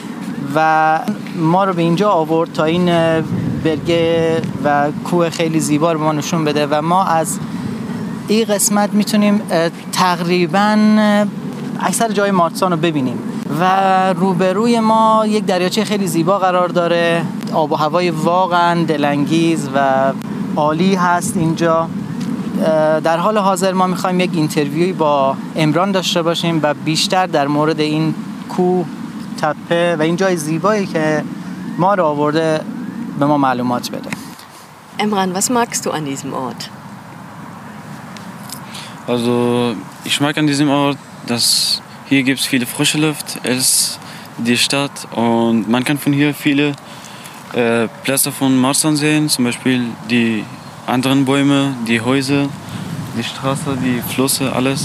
و ما رو به اینجا آورد تا این برگه و کوه خیلی زیبا رو به ما نشون بده و ما از این قسمت میتونیم تقریباً اکثر جای مارتسان رو ببینیم و روبروی ما یک دریاچه خیلی زیبا قرار داره. آب و هوای واقعاً دلانگیز و عالی هست اینجا. در حال حاضر ما میخوایم یک اینترویوی با امران داشته باشیم و بیشتر در مورد این کوه، تپه و این جای زیبایی که ما رو آورده به ما معلومات بده. Emran, was magst du an diesem Ort? Also ich mag an diesem Ort, dass hier gibt es viele frische Luft, es ist die Stadt und man kann von hier viele äh, Plätze von Marzahn sehen, zum Beispiel die anderen Bäume, die Häuser, die Straße, die Flüsse, alles.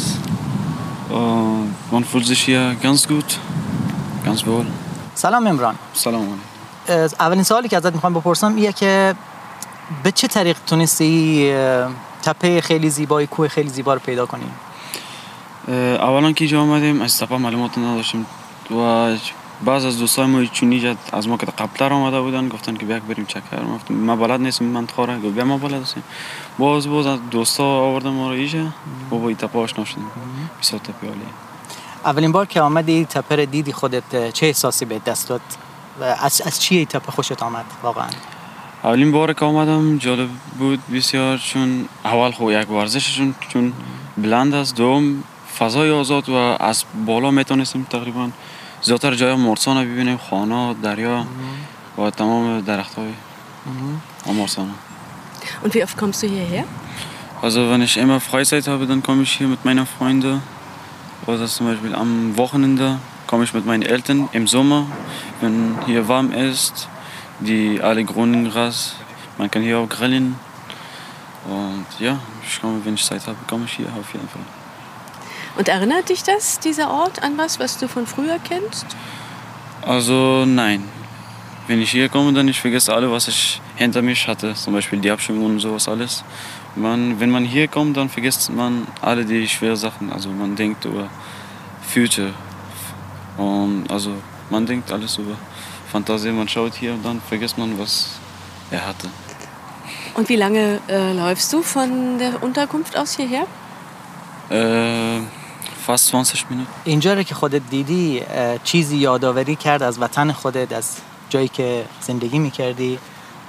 Und man fühlt sich hier ganz gut, ganz wohl. سلام عمران. سلام. اولین سوالی که ازت میخوام بپرسم اینه که به چه طریق تونستی تپه خیلی زیبای، کوه خیلی زیبا رو پیدا کنی؟ اولا که اینجا آمدیم از تپه معلومات نداشتیم و بعض از دوستای ما چونی از ما که قبل‌تر آمده بودن گفتن که بیا بریم چکر. ما بلد نیستم منطقه رو، بیا ما بلد هستیم. باز باز از دوستا آوردن ما رو اینجا و با این تپه آشنا شدیم. بسیار تپه عالیه. اولین بار که آمدی تپه رو دیدی خودت چه احساسی به دست داد؟ از از چیه این تپه خوشت آمد واقعا؟ اولین بار که آمدم جالب بود بسیار، چون اول خو یک ورزششون چون بلند است، دوم فضای آزاد و از بالا میتونستیم تقریبا زیادتر جای مارسان رو ببینیم، خانه، دریا و تمام درخت‌های Marsan. Und wie oft kommst du hierher? Also wenn ich immer Freizeit habe, dann komme ich hier mit meinen Freunden. Oder zum Beispiel am Wochenende komme ich mit meinen Eltern im Sommer, wenn hier warm ist, die alle grünen Gras, man kann hier auch grillen. Und ja, ich komme, wenn ich Zeit habe, komme ich hier auf jeden Fall. Und erinnert dich das, dieser Ort, an was, was du von früher kennst? Also nein. Wenn ich hier komme, dann ich vergesse alles, was ich hinter mich hatte. Zum Beispiel die Abstimmung und sowas alles. Man, wenn man hier kommt, dann vergisst man alle die schweren Sachen. Also man denkt über Future. Und also man denkt alles über Fantasie. Man schaut hier und dann vergisst man, was er hatte. Und wie lange äh, läufst du von der Unterkunft aus hierher? Äh, fast zwanzig Minuten. اینجا رو که خودت دیدی چیزی یادآوری کرد از وطن خودت، از جایی که زندگی می‌کردی؟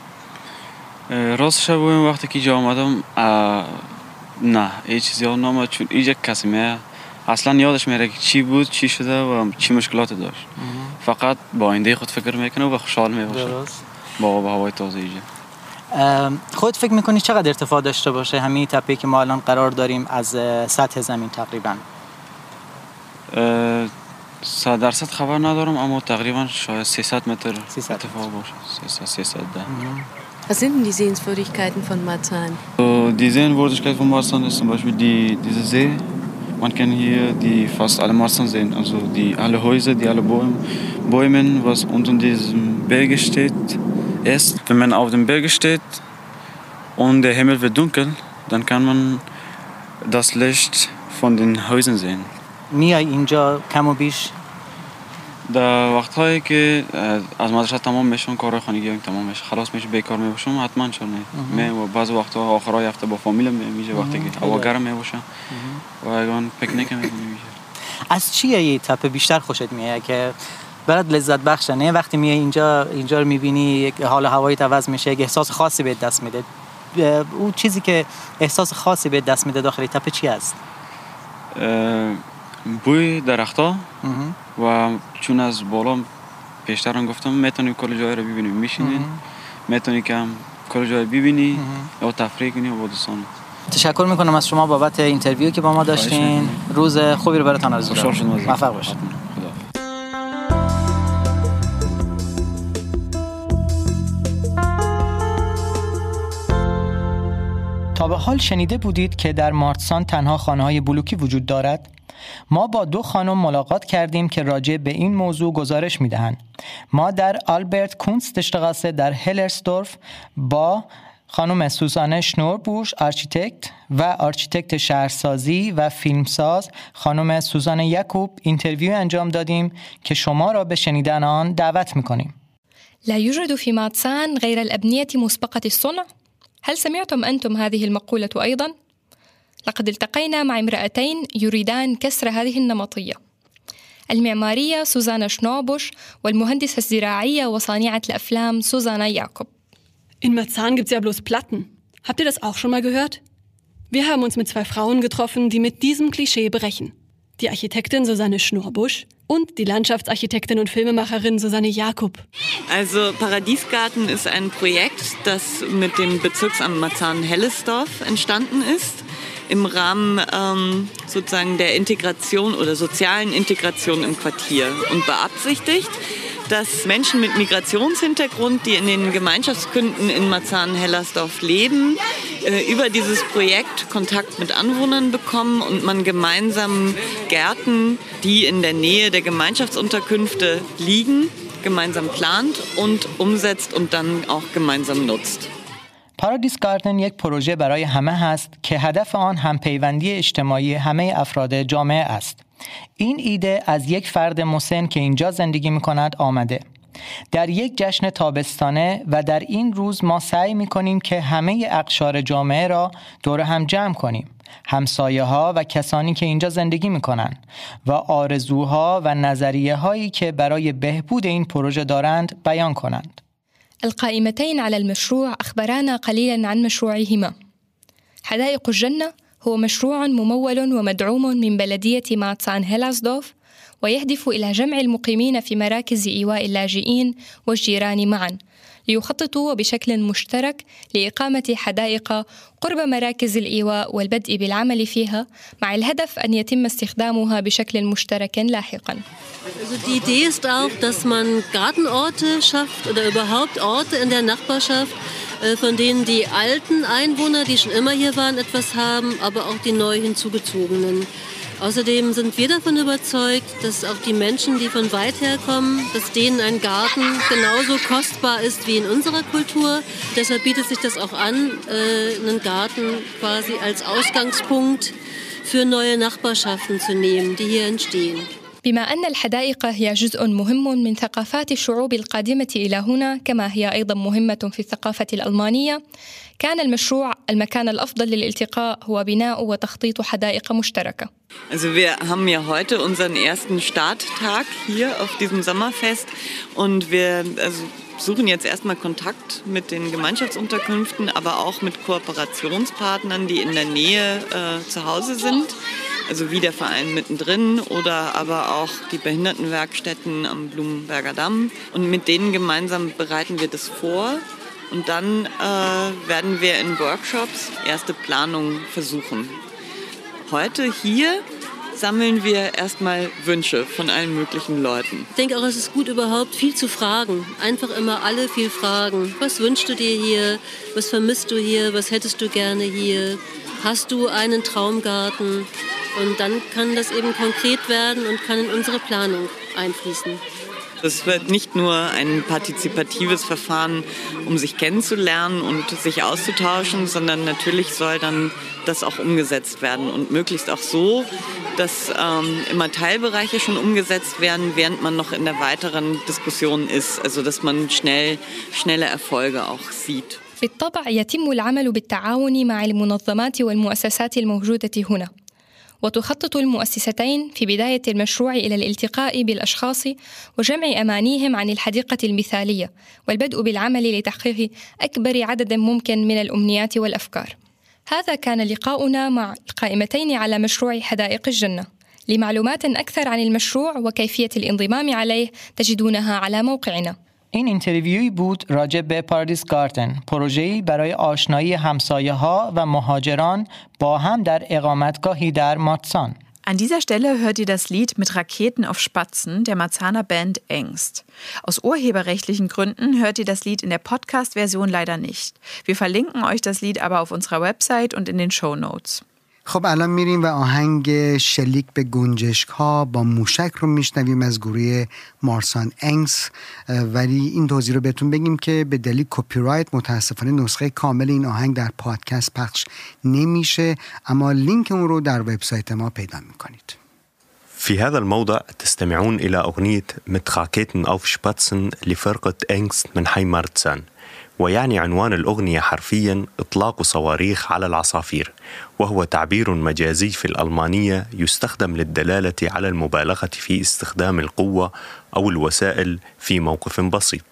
راستش بگم وقتی که اینجا آمدم نه هیچ چیزی یادم نمیاد، چون اینجا کسی میه اصلا یادش میره که چی بود، چی شده و چی مشکلات داشت. فقط با آینده خود فکر میکنه و خوشحال میباشه با هوای تازه اینجا. خودت فکر میکنی چقدر ارتفاع داشته باشه همین تپه‌ای که ما الان قرار داریم از سطح زمین تقریبا؟ صد درصد خبر ندارم، اما تقریبا شاید سیصد متر ارتفاع باشه. سیصد سیصد ده. Was sind denn die Sehenswürdigkeiten von Marzahn? So, die Sehenswürdigkeit von Marzahn ist zum Beispiel die, diese See. Man kann hier die fast alle Marzahn sehen, also die alle Häuser, die alle Bäume, Bäume, was unter diesem Berg steht, ist. Wenn man auf dem Berg steht und der Himmel wird dunkel, dann kann man das Licht von den Häusern sehen. میای اینجا کم و بیش؟ در وقتایی که از مدرسه تمام میشم، کارهای خانگی تمام میشه، خلاص میشه، بیکار میباشم، حتما چون نه و بعضی وقتا آخرای هفته با فامیلم میشه، وقتی که هوا گرم میباشه و اگان پیکنیک میکنیم. از چیه این تپه بیشتر خوشت میاد که برات لذت بخشه؟ نه وقتی میای اینجا اینجا رو میبینی حال هوایی عوض میشه، یک احساس خاصی بهت دست میده. اون چیزی که احساس خاصی بهت دست میده داخل تپه چی است؟ بوی درخت‌ها و چون از بالا پیشترم گفتم میتونی کل جای رو ببینی، میشینی میتونی که کل جای ببینی یا تفریح کنی با دوستان. تشکر میکنم از شما بابت اینترویو که با ما داشتین. روز خوبی رو براتون آرزو دارم. موفق باشید. تا به حال شنیده بودید که در مارتسان تنها خانه‌های بلوکی وجود دارد؟ ما با دو خانم ملاقات کردیم که راجع به این موضوع گزارش میدهند. ما در آلبرت کونستشتراسه در هلرسدورف با خانم سوزانه شنوربوش آرشیتکت و آرشیتکت شهرسازی و فیلمساز خانم سوزانه یعقوب اینترویو انجام دادیم که شما را به شنیدن آن دعوت میکنیم. لا يوجد في مارتسان غير الأبنية مسبقة الصنع. هل سمعتم أنتم هذه المقولة أيضاً؟ لقد التقينا مع امرأتين يريدان كسر هذه النمطية. المعمارية سوزانة شنوربوش والمهندسة الزراعية وصانعة الأفلام سوزانة يعقوب. In Marzahn gibt's ja bloß Platten. Habt ihr das auch schon mal gehört? Wir haben uns mit zwei Frauen getroffen, die mit diesem Klischee brechen. die Architektin Susanne Schnurbusch und die Landschaftsarchitektin und Filmemacherin Susanne Jakob. Also Paradiesgarten ist ein Projekt, das mit dem Bezirksamt Marzahn-Hellersdorf entstanden ist, im Rahmen ähm, sozusagen der Integration oder sozialen Integration im Quartier und beabsichtigt, dass Menschen mit Migrationshintergrund, die in den Gemeinschaftsgründen in Marzahn-Hellersdorf leben, äh, über dieses Projekt Kontakt mit Anwohnern bekommen und man gemeinsam Gärten, die in der Nähe der Gemeinschaftsunterkünfte liegen, gemeinsam plant und umsetzt und dann auch gemeinsam nutzt. پارادیس گاردن یک پروژه برای همه هست که هدف آن همپیوندی اجتماعی همه افراد جامعه است. این ایده از یک فرد مسن که اینجا زندگی می‌کند آمده. در یک جشن تابستانه و در این روز ما سعی می‌کنیم که همه اقشار جامعه را دور هم جمع کنیم. همسایه‌ها و کسانی که اینجا زندگی می‌کنند و آرزوها و نظریه‌هایی که برای بهبود این پروژه دارند بیان کنند. القائمتين على المشروع أخبرانا قليلاً عن مشروعهما. حدائق الجنة هو مشروع ممول ومدعوم من بلدية مارتسان-هيلرسدورف ويهدف إلى جمع المقيمين في مراكز إيواء اللاجئين والجيران معاً ليخططوا بشكل مشترك لإقامة حدائق قرب مراكز الإيواء والبدء بالعمل فيها مع الهدف أن يتم استخدامها بشكل مشترك لاحقاً. Also die Idee ist auch, dass man Gartenorte schafft oder überhaupt Orte in der Nachbarschaft, von denen die alten Einwohner, die schon immer hier waren, etwas haben, aber auch die neu hinzugezogenen. Außerdem sind wir davon überzeugt, dass auch die Menschen, die von weit her kommen, dass denen ein Garten genauso kostbar ist wie in unserer Kultur. Deshalb bietet sich das auch an, einen Garten quasi als Ausgangspunkt für neue Nachbarschaften zu nehmen, die hier entstehen. بما أن الحدائق هي جزء مهم من ثقافات الشعوب القادمة إلى هنا كما هي أيضا مهمة في الثقافة الألمانية، كان المشروع المكان الأفضل للالتقاء هو بناء وتخطيط حدائق مشتركة. Also wir haben ja heute unseren ersten Starttag hier auf diesem Sommerfest und wir also suchen jetzt erstmal Kontakt mit den Gemeinschaftsunterkünften, aber auch mit Kooperationspartnern, die in der Nähe äh, zu Hause sind. Also wie der Verein mittendrin oder aber auch die Behindertenwerkstätten am Blumenberger Damm. Und mit denen gemeinsam bereiten wir das vor. Und dann äh, werden wir in Workshops erste Planungen versuchen. Heute hier sammeln wir erstmal Wünsche von allen möglichen Leuten. Ich denke auch, es ist gut, überhaupt viel zu fragen. Einfach immer alle viel fragen. Was wünschst du dir hier? Was vermisst du hier? Was hättest du gerne hier? Hast du einen Traumgarten? Und dann kann das eben konkret werden und kann in unsere Planung einfließen. Es wird nicht nur ein partizipatives Verfahren, um sich kennenzulernen und sich auszutauschen, sondern natürlich soll dann das auch umgesetzt werden und möglichst auch so, dass ähm, immer Teilbereiche schon umgesetzt werden, während man noch in der weiteren Diskussion ist, also dass man schnell, schnelle Erfolge auch sieht. بالطبع يتم العمل بالتعاون مع المنظمات والمؤسسات الموجودة هنا. وتخطط المؤسستين في بداية المشروع إلى الالتقاء بالأشخاص وجمع أمانيهم عن الحديقة المثالية والبدء بالعمل لتحقيق أكبر عدد ممكن من الأمنيات والأفكار. هذا كان لقاؤنا مع القائمتين على مشروع حدائق الجنة. لمعلومات أكثر عن المشروع وكيفية الانضمام عليه تجدونها على موقعنا. این اینترویوی بود راجع به پارادیس گاردن، پروژه‌ای برای آشنایی همسایه‌ها و مهاجران با هم در اقامتگاهی در مارتسان. An dieser Stelle hört ihr das Lied Mit Raketen auf Spatzen der Marzahner Band Engst. Aus urheberrechtlichen Gründen hört ihr das Lied in der Podcast-Version leider nicht. Wir verlinken euch das Lied aber auf unserer Website und in den Shownotes. خب الان میریم و آهنگ شلیک به گنجشک ها با موشک رو میشنویم از گروه مارسان انگس. ولی این توضیح رو بهتون بگیم که به دلیل کپی رایت متاسفانه نسخه کامل این آهنگ در پادکست پخش نمیشه، اما لینک اون رو در وبسایت ما پیدا میکنید. في هذا الموضع تستمعون إلى أغنية Mit Raketen auf Spatzen لفرقة Engst من حي مارتسان. ويعني عنوان الأغنية حرفياً إطلاق صواريخ على العصافير، وهو تعبير مجازي في الألمانية يستخدم للدلالة على المبالغة في استخدام القوة أو الوسائل في موقف بسيط.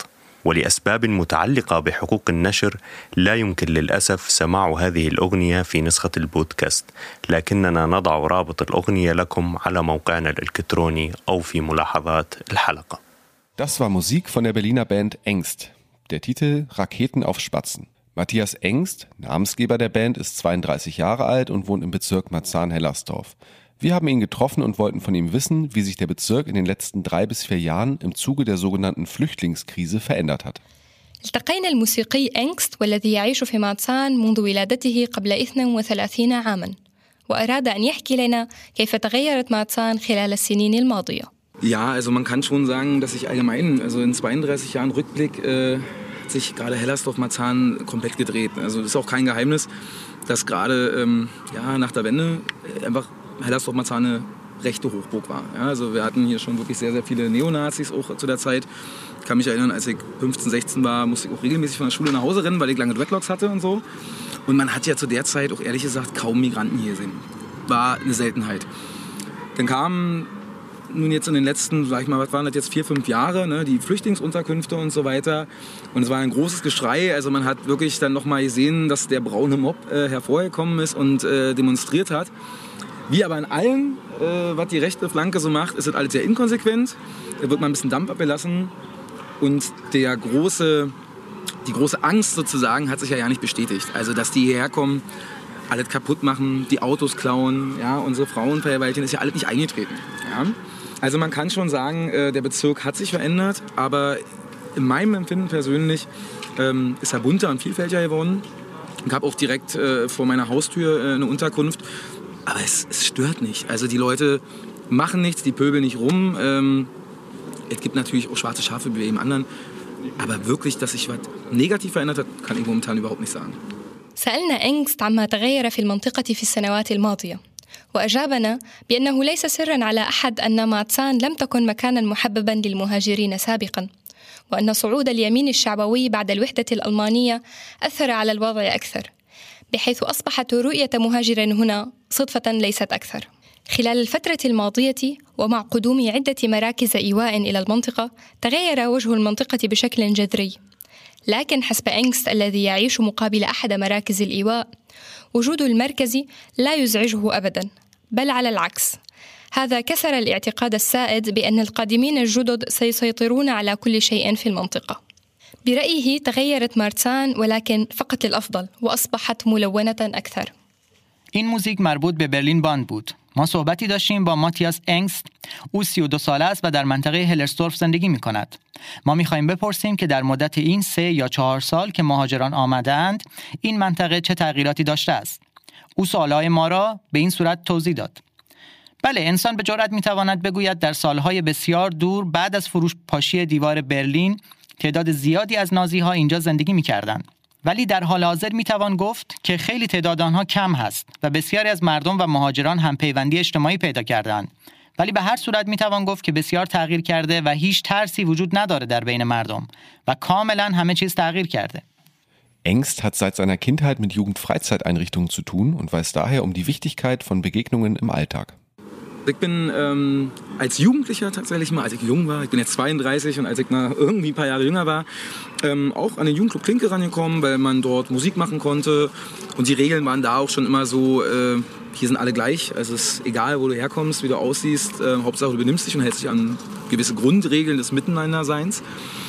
ولأسباب متعلقة بحقوق النشر لا يمكن للأسف سماع هذه الأغنية في نسخة البودكاست، لكننا نضع رابط الأغنية لكم على موقعنا الإلكتروني أو في ملاحظات الحلقة. Das war Musik von der Berliner Band Engst. Der Titel Raketen auf Spatzen. Matthias Engst, Namensgeber der Band, ist zweiunddreißig Jahre alt und wohnt im Bezirk Marzahn-Hellersdorf. Wir haben ihn getroffen und wollten von ihm wissen, wie sich der Bezirk in den letzten drei bis vier Jahren im Zuge der sogenannten Flüchtlingskrise verändert hat. التقينا الموسيقي أنغست والذي يعيش في مارسان منذ ولادته قبل اثنين وثلاثين عاما، وأراد أن يحكي لنا كيف تغيرت مارسان خلال السنين الماضية. Ja, also man kann schon sagen, dass sich allgemein, also in zweiunddreißig Jahren Rückblick, äh, hat sich gerade Hellersdorf-Marzahn komplett gedreht. Also das ist auch kein Geheimnis, dass gerade ähm, ja, nach der Wende einfach Hellersdorf-Marzahn eine rechte Hochburg war. Ja, also wir hatten hier schon wirklich sehr, sehr viele Neonazis auch zu der Zeit. Ich kann mich erinnern, als ich fünfzehn, sechzehn war, musste ich auch regelmäßig von der Schule nach Hause rennen, weil ich lange Dreadlocks hatte und so. Und man hat ja zu der Zeit auch ehrlich gesagt kaum Migranten hier gesehen. War eine Seltenheit. Dann kamen nun jetzt in den letzten, sag ich mal, was waren das jetzt, vier, fünf Jahre, ne, die Flüchtlingsunterkünfte und so weiter. Und es war ein großes Geschrei. Also man hat wirklich dann nochmal gesehen, dass der braune Mob äh, hervorgekommen ist und äh, demonstriert hat. Wie aber in allem, äh, was die rechte Flanke so macht, ist das alles sehr inkonsequent. Da wird mal ein bisschen Dampf abgelassen. Und der große, die große Angst sozusagen hat sich ja, ja nicht bestätigt. Also dass die hierher kommen, alles kaputt machen, die Autos klauen, ja, unsere Frauen vergewaltigen, ist ja alles nicht eingetreten. Ja. Also man kann schon sagen, äh, der Bezirk hat sich verändert, aber in meinem Empfinden persönlich ähm, ist er bunter und vielfältiger geworden. Ich habe auch direkt äh, vor meiner Haustür äh, eine Unterkunft, aber es, es stört nicht. Also die Leute machen nichts, die pöbeln nicht rum. Ähm, es gibt natürlich auch schwarze Schafe wie bei jedem anderen, aber wirklich, dass sich was negativ verändert hat, kann ich momentan überhaupt nicht sagen. سألنا أنغست عما تغير في المنطقة في السنوات الماضية، وأجابنا بأنه ليس سراً على أحد أن مارسان لم تكن مكاناً محبباً للمهاجرين سابقاً، وأن صعود اليمين الشعبوي بعد الوحدة الألمانية أثر على الوضع أكثر، بحيث أصبحت رؤية مهاجر هنا صدفة ليست أكثر. خلال الفترة الماضية ومع قدوم عدة مراكز إيواء إلى المنطقة تغير وجه المنطقة بشكل جذري، لكن حسب أنغست الذي يعيش مقابل أحد مراكز الإيواء، وجود المركز لا يزعجه أبداً، بل على العكس. هذا كسر الاعتقاد السائد بأن القادمين الجدد سيسيطرون على كل شيء في المنطقة. برأيه تغيرت مارسان ولكن فقط للأفضل وأصبحت ملونة أكثر. این موزیک مربوط به برلین باند بود. ما صحبتی داشتیم با ماتیاس انگست. او سی و دو ساله است و در منطقه هلرسدورف زندگی می کند. ما می خواهیم بپرسیم که در مدت این سه یا چهار سال که مهاجران آمدند این منطقه چه تغییراتی داشته است. او سوالهای ما را به این صورت توضیح داد. بله، انسان به جرئت می تواند بگوید در سالهای بسیار دور بعد از فروپاشی دیوار برلین تعداد زیادی از نازی‌ها اینجا زندگی می کردند. ولی در حال حاضر می توان گفت که خیلی تعداد آنها کم هست و بسیاری از مردم و مهاجران هم پیوندی اجتماعی پیدا کردند. ولی به هر صورت می توان گفت که بسیار تغییر کرده و هیچ ترسی وجود نداره در بین مردم و کاملا همه چیز تغییر کرده. Engst hat seit seiner Kindheit mit Jugendfreizeiteinrichtungen zu tun und weiß daher um die Wichtigkeit von Begegnungen im Alltag. Ich bin ähm, als Jugendlicher tatsächlich mal, als ich jung war, ich bin jetzt zweiunddreißig und als ich mal irgendwie ein paar Jahre jünger war, ähm, auch an den Jugendclub Klinke rangekommen, weil man dort Musik machen konnte. Und die Regeln waren da auch schon immer so, äh, hier sind alle gleich. Also es ist egal, wo du herkommst, wie du aussiehst. Äh, Hauptsache du benimmst dich und hältst dich an gewisse Grundregeln des Miteinanderseins.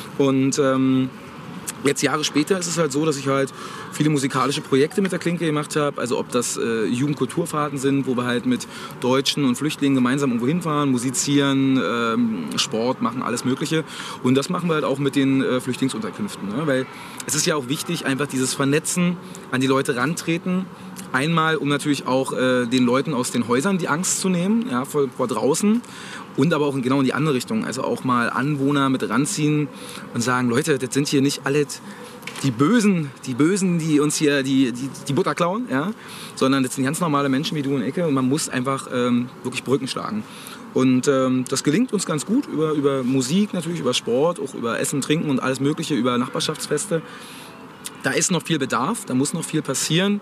Und ähm, jetzt Jahre später ist es halt so, dass ich halt viele musikalische Projekte mit der Klinke gemacht habe. Also ob das äh, Jugendkulturfahrten sind, wo wir halt mit Deutschen und Flüchtlingen gemeinsam irgendwo hinfahren, musizieren, ähm, Sport machen, alles Mögliche. Und das machen wir halt auch mit den äh, Flüchtlingsunterkünften. Ne? Weil es ist ja auch wichtig, einfach dieses Vernetzen, an die Leute rantreten. Einmal, um natürlich auch äh, den Leuten aus den Häusern die Angst zu nehmen, ja, vor, vor draußen. Und aber auch in, genau in die andere Richtung. Also auch mal Anwohner mit ranziehen und sagen, Leute, das sind hier nicht alle die Bösen, die Bösen, die uns hier die, die, die Butter klauen, ja? Sondern das sind ganz normale Menschen wie du und Ecke und man muss einfach ähm, wirklich Brücken schlagen. Und ähm, das gelingt uns ganz gut über, über Musik natürlich, über Sport, auch über Essen, Trinken und alles Mögliche, über Nachbarschaftsfeste. Da ist noch viel Bedarf, da muss noch viel passieren,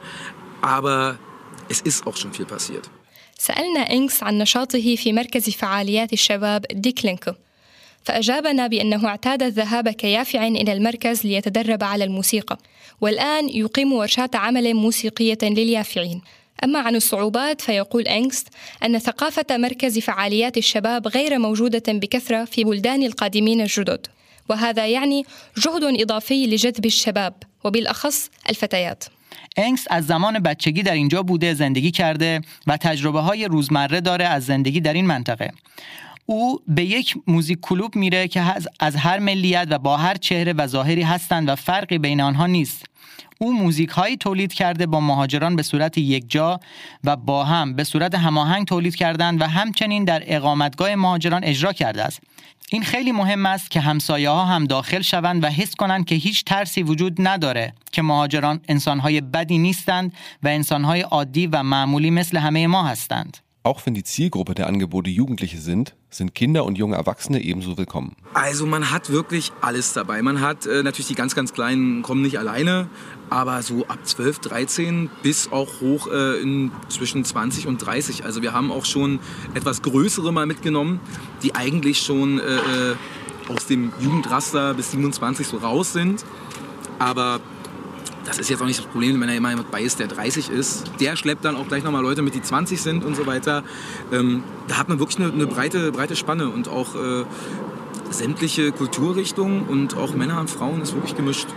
aber es ist auch schon viel passiert. سألنا أنغست عن نشاطه في مركز فعاليات الشباب دي كلينكو. فأجابنا بأنه اعتاد الذهاب كيافع إلى المركز ليتدرب على الموسيقى، والآن يقيم ورشات عمل موسيقية لليافعين. أما عن الصعوبات فيقول أنغست أن ثقافة مركز فعاليات الشباب غير موجودة بكثرة في بلدان القادمين الجدد، وهذا يعني جهد إضافي لجذب الشباب وبالأخص الفتيات. انگس از زمان بچگی در اینجا بوده، زندگی کرده و تجربه های روزمره داره از زندگی در این منطقه. او به یک موزیک کلوب میره که از هر ملیت و با هر چهره و ظاهری هستند و فرقی بین آنها نیست. او موزیک هایی تولید کرده با مهاجران به صورت یکجا و با هم به صورت هماهنگ تولید کردند و همچنین در اقامتگاه مهاجران اجرا کرده است. این خیلی مهم است که همسایه ها هم داخل شوند و حس کنند که هیچ ترسی وجود نداره، که مهاجران انسانهای بدی نیستند و انسانهای عادی و معمولی مثل همه ما هستند. Auch wenn die Zielgruppe der Angebote Jugendliche sind, sind Kinder und junge Erwachsene ebenso willkommen. Also man hat wirklich alles dabei. Man hat äh, natürlich die ganz, ganz Kleinen kommen nicht alleine, aber so ab zwölf, dreizehn bis auch hoch äh, in zwischen zwanzig und dreißig. Also wir haben auch schon etwas größere mal mitgenommen, die eigentlich schon äh, aus dem Jugendraster bis siebenundzwanzig so raus sind. Aber das ist jetzt auch nicht das Problem, wenn da jemand dabei ist, der dreißig ist. Der schleppt dann auch gleich nochmal Leute mit, die zwanzig sind und so weiter. Ähm, da hat man wirklich eine, eine breite, breite Spanne und auch äh, sämtliche Kulturrichtungen und auch Männer und Frauen ist wirklich gemischt.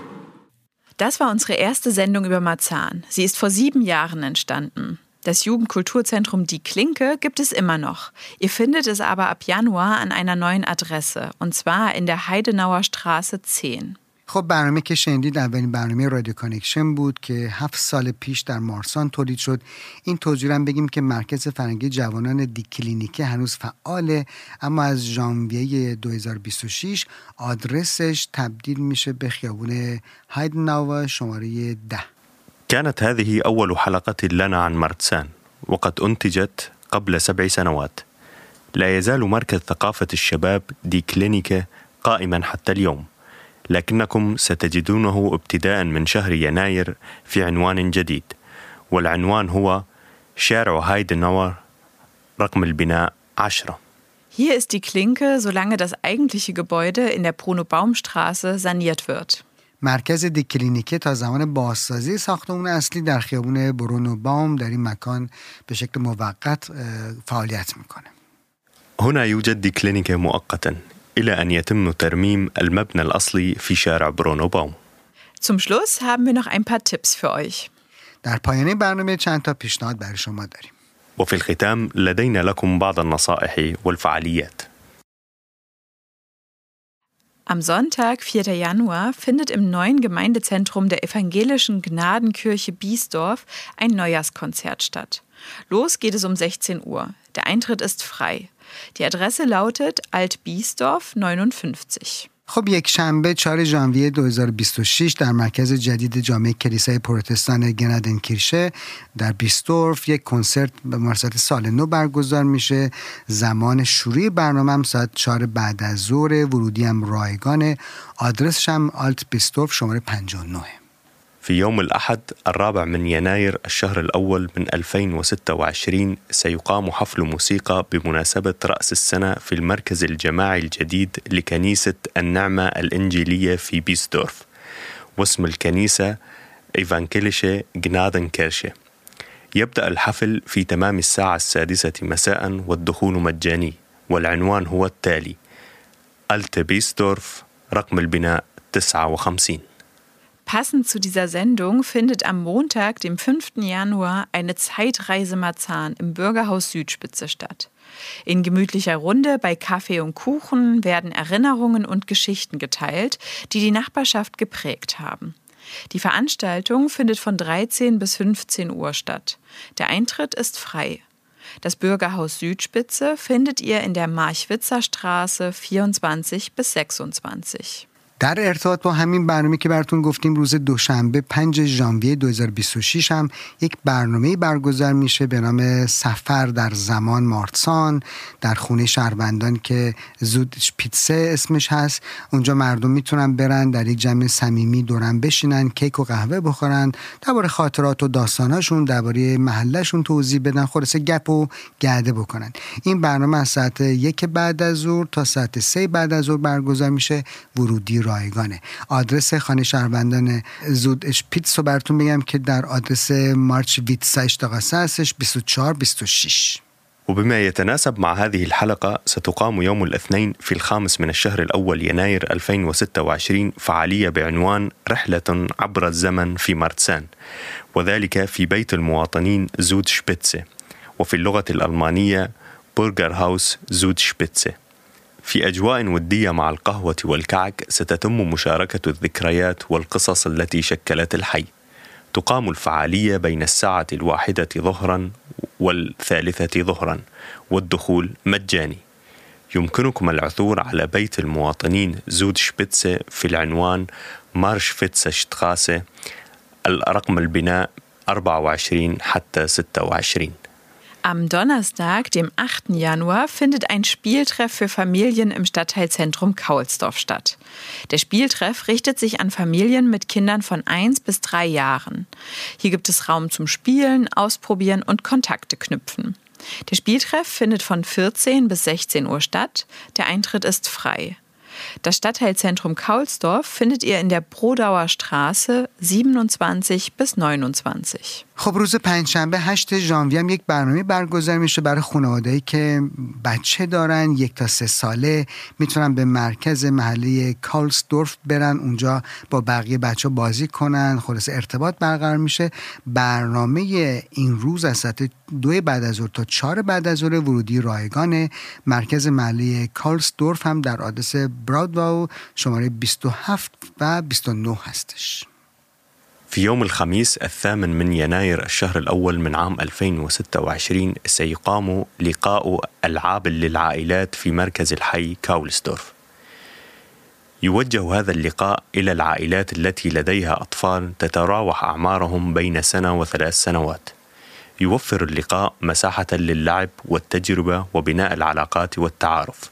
Das war unsere erste Sendung über Marzahn. Sie ist vor sieben Jahren entstanden. Das Jugendkulturzentrum Die Klinke gibt es immer noch. Ihr findet es aber ab Januar an einer neuen Adresse, und zwar in der Heidenauer Straße zehn. خب برنامه که شنیدید اولین برنامه رادیو کانکشن بود که هفت سال پیش در مارسان تولید شد. این توضیح هم بگیم که مرکز فرهنگی جوانان دی کلینیکه هنوز فعاله، اما از ژانویه دو هزار و بیست و شش آدرسش تبدیل میشه به خیابون هایدناوا شماره ده. كانت هذه أول حلقة لنا عن مارتسان، وقد أنتجت قبل سبع سنوات. لا يزال مركز ثقافة الشباب دي كلينيكا قائما حتى اليوم، لكنكم ستجدونه ابتداء من شهر يناير في عنوان جديد، والعنوان هو شارع هايدناور رقم البناء عشرة. Hier ist die Klinke, solange das eigentliche Gebäude in der Bruno-Baum-Straße saniert wird. مرکز دی کلینیکه تا زمان بازسازی ساختمان اصلی در خیابون برونو باوم در این مکان به شکل موقت فعالیت میکنه. هنا يوجد دی كلينيكا مؤقتا إلى أن يتم ترميم المبنى الأصلي في شارع برونو باوم. Zum Schluss haben wir noch ein paar Tipps für euch. در پایان برنامه چند تا پیشنهاد برای شما داریم. وفي الختام لدينا لكم بعض النصائح والفعاليات. Am Sonntag, vierten Januar, findet im neuen Gemeindezentrum der evangelischen Gnadenkirche Biesdorf ein Neujahrskonzert statt. Los geht es um sechzehn Uhr. Der Eintritt ist frei. Die Adresse lautet Alt Biesdorf neunundfünfzig. خب یک شنبه چهارم ژانویه دو هزار و بیست و شش در مرکز جدید جامعه کلیسای پروتستان گنادنکیرشه در بیستورف یک کنسرت به مناسبت سال نو برگزار میشه. زمان شروع برنامه هم ساعت چهار بعد از ظهر، ورودی هم رایگانه. آدرسش هم آلت بیستورف شماره پنجاه و نه. في يوم الأحد الرابع من يناير الشهر الأول من ألفين وستة وعشرين سيقام حفل موسيقى بمناسبة رأس السنة في المركز الجماعي الجديد لكنيسة النعمة الإنجيلية في بيسدورف، واسم الكنيسة إيفانكيليشي جنادنكيرشي. يبدأ الحفل في تمام الساعة السادسة مساء والدخول مجاني، والعنوان هو التالي: ألت بيسدورف رقم البناء تسعة وخمسين. Passend zu dieser Sendung findet am Montag, dem fünften Januar, eine Zeitreise Marzahn im Bürgerhaus Südspitze statt. In gemütlicher Runde bei Kaffee und Kuchen werden Erinnerungen und Geschichten geteilt, die die Nachbarschaft geprägt haben. Die Veranstaltung findet von dreizehn bis fünfzehn Uhr statt. Der Eintritt ist frei. Das Bürgerhaus Südspitze findet ihr in der Marchwitzer Straße vierundzwanzig bis sechsundzwanzig. در ارتباط با همین برنامه که براتون گفتیم روز دوشنبه پنج ژانویه دو هزار و بیست و شش هم یک برنامه برگزار میشه به نام سفر در زمان مارسان در خونه شهروندان که زود پیتزه اسمش هست. اونجا مردم میتونن برن در یک جمع صمیمی دورم بشینن، کیک و قهوه بخورن، درباره خاطرات و داستاناشون، درباره محلشون توضیح بدن، خلاصه گپ و گرده بکنن. این برنامه از ساعت یک بعد از ظهر تا ساعت سه بعد از ظهر برگزار میشه. ورودی رایگانه. آدرس خانه شهروندان زود اشپیتس رو براتون بگم که در آدرس مارچ ویتسا اشتغاسه هستش بیست و چهار بیست و شش. وبما يتناسب مع هذه الحلقة ستقام يوم الاثنين في الخامس من الشهر الأول يناير ألفين وستة وعشرين فعالية بعنوان رحلة عبر الزمن في مارتسان، وذلك في بيت المواطنين زود شبيتسه، وفي اللغة الألمانية برجر هاوس زود شبيتسه. في أجواء ودية مع القهوة والكعك ستتم مشاركة الذكريات والقصص التي شكلت الحي. تقام الفعالية بين الساعة الواحدة ظهرا والثالثة ظهرا، والدخول مجاني. يمكنكم العثور على بيت المواطنين زود شبيتسه في العنوان مارش فيتسا شتغاسه، الرقم البناء أربعة وعشرين حتى ستة وعشرين. Am Donnerstag, dem achten Januar, findet ein Spieltreff für Familien im Stadtteilzentrum Kaulsdorf statt. Der Spieltreff richtet sich an Familien mit Kindern von eins bis drei Jahren. Hier gibt es Raum zum Spielen, Ausprobieren und Kontakte knüpfen. Der Spieltreff findet von vierzehn bis sechzehn Uhr statt. Der Eintritt ist frei. Das Stadtteilzentrum Kaulsdorf findet ihr in der Brodauer Straße siebenundzwanzig bis neunundzwanzig. خب روز پنجشنبه هشت ژانویه هم یک برنامه برگزار میشه برای خانواده‌ای که بچه دارن یک تا سه ساله. میتونن به مرکز محلی کالسدورف برن، اونجا با بقیه بچه بازی کنن، خلاص ارتباط برقرار میشه. برنامه این روز از ساعت دو بعد از ظهر تا چهار بعد از ظهر ورودی رایگانه. مرکز محلی کالسدورف هم در آدرس برادواو شماره بیست و هفت و بیست و نه هستش. في يوم الخميس الثامن من يناير الشهر الأول من عام ألفين وستة وعشرين سيقام لقاء ألعاب للعائلات في مركز الحي كاولسدورف. يوجه هذا اللقاء إلى العائلات التي لديها أطفال تتراوح أعمارهم بين سنة وثلاث سنوات. يوفر اللقاء مساحة للعب والتجربة وبناء العلاقات والتعارف.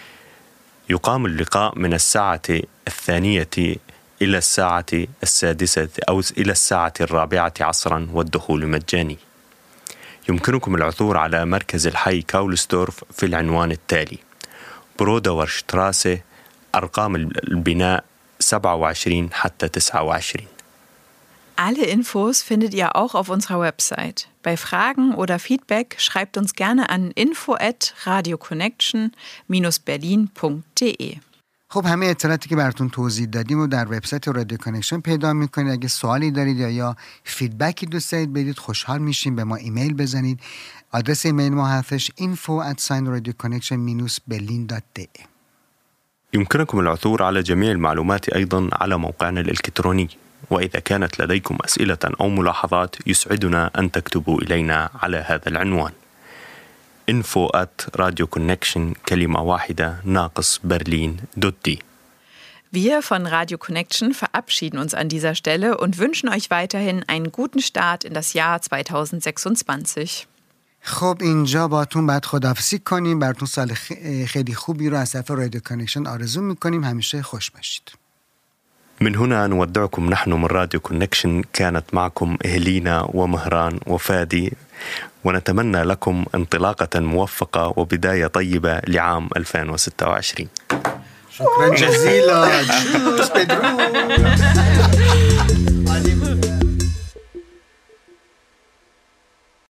يقام اللقاء من الساعة الثانية إلى الساعة السادسة أو إلى الساعة الرابعة عصرا، والدخول مجاني. يمكنكم العثور على مركز الحي كاولسدورف في العنوان التالي: بروداور شتراسه، أرقام البناء سبعة وعشرين حتى تسعة وعشرين. Alle Infos findet ihr auch auf unserer Website. Bei Fragen oder Feedback schreibt uns gerne an info at radioconnection dash berlin punkt de. خب همه اطلاعاتی که براتون توضیح دادیم و در وبسایت رادیو کانکشن پیدا میکنید. اگه سوالی دارید یا یا فیدبکی دوست دارید بدید خوشحال میشیم. به ما ایمیل بزنید. آدرس ایمیل ما هستش info at radioconnection dash berlin punkt de. يمكنكم العثور على جميع المعلومات أيضا على موقعنا الإلكتروني، وإذا كانت لديكم أسئلة أو ملاحظات يسعدنا أن تكتبوا إلينا على هذا العنوان info at radioconnection كلمة واحدة ناقص برلين دوت دي. Wir von Radio Connection verabschieden uns an dieser Stelle und wünschen euch weiterhin einen guten Start in das Jahr zwanzig sechsundzwanzig. خب اینجا باتون بعد خداحافظی کنیم. براتون سال خیلی خوبی رو از طرف رادیو کانکشن آرزو میکنیم. همیشه خوش باشید. من هنا نودعكم نحن من راديو كونكشن. كانت معكم إهلينا ومهران وفادي، ونتمنى لكم انطلاقة موفقة وبداية طيبة لعام ألفين وستة وعشرين. شكرا جزيلا.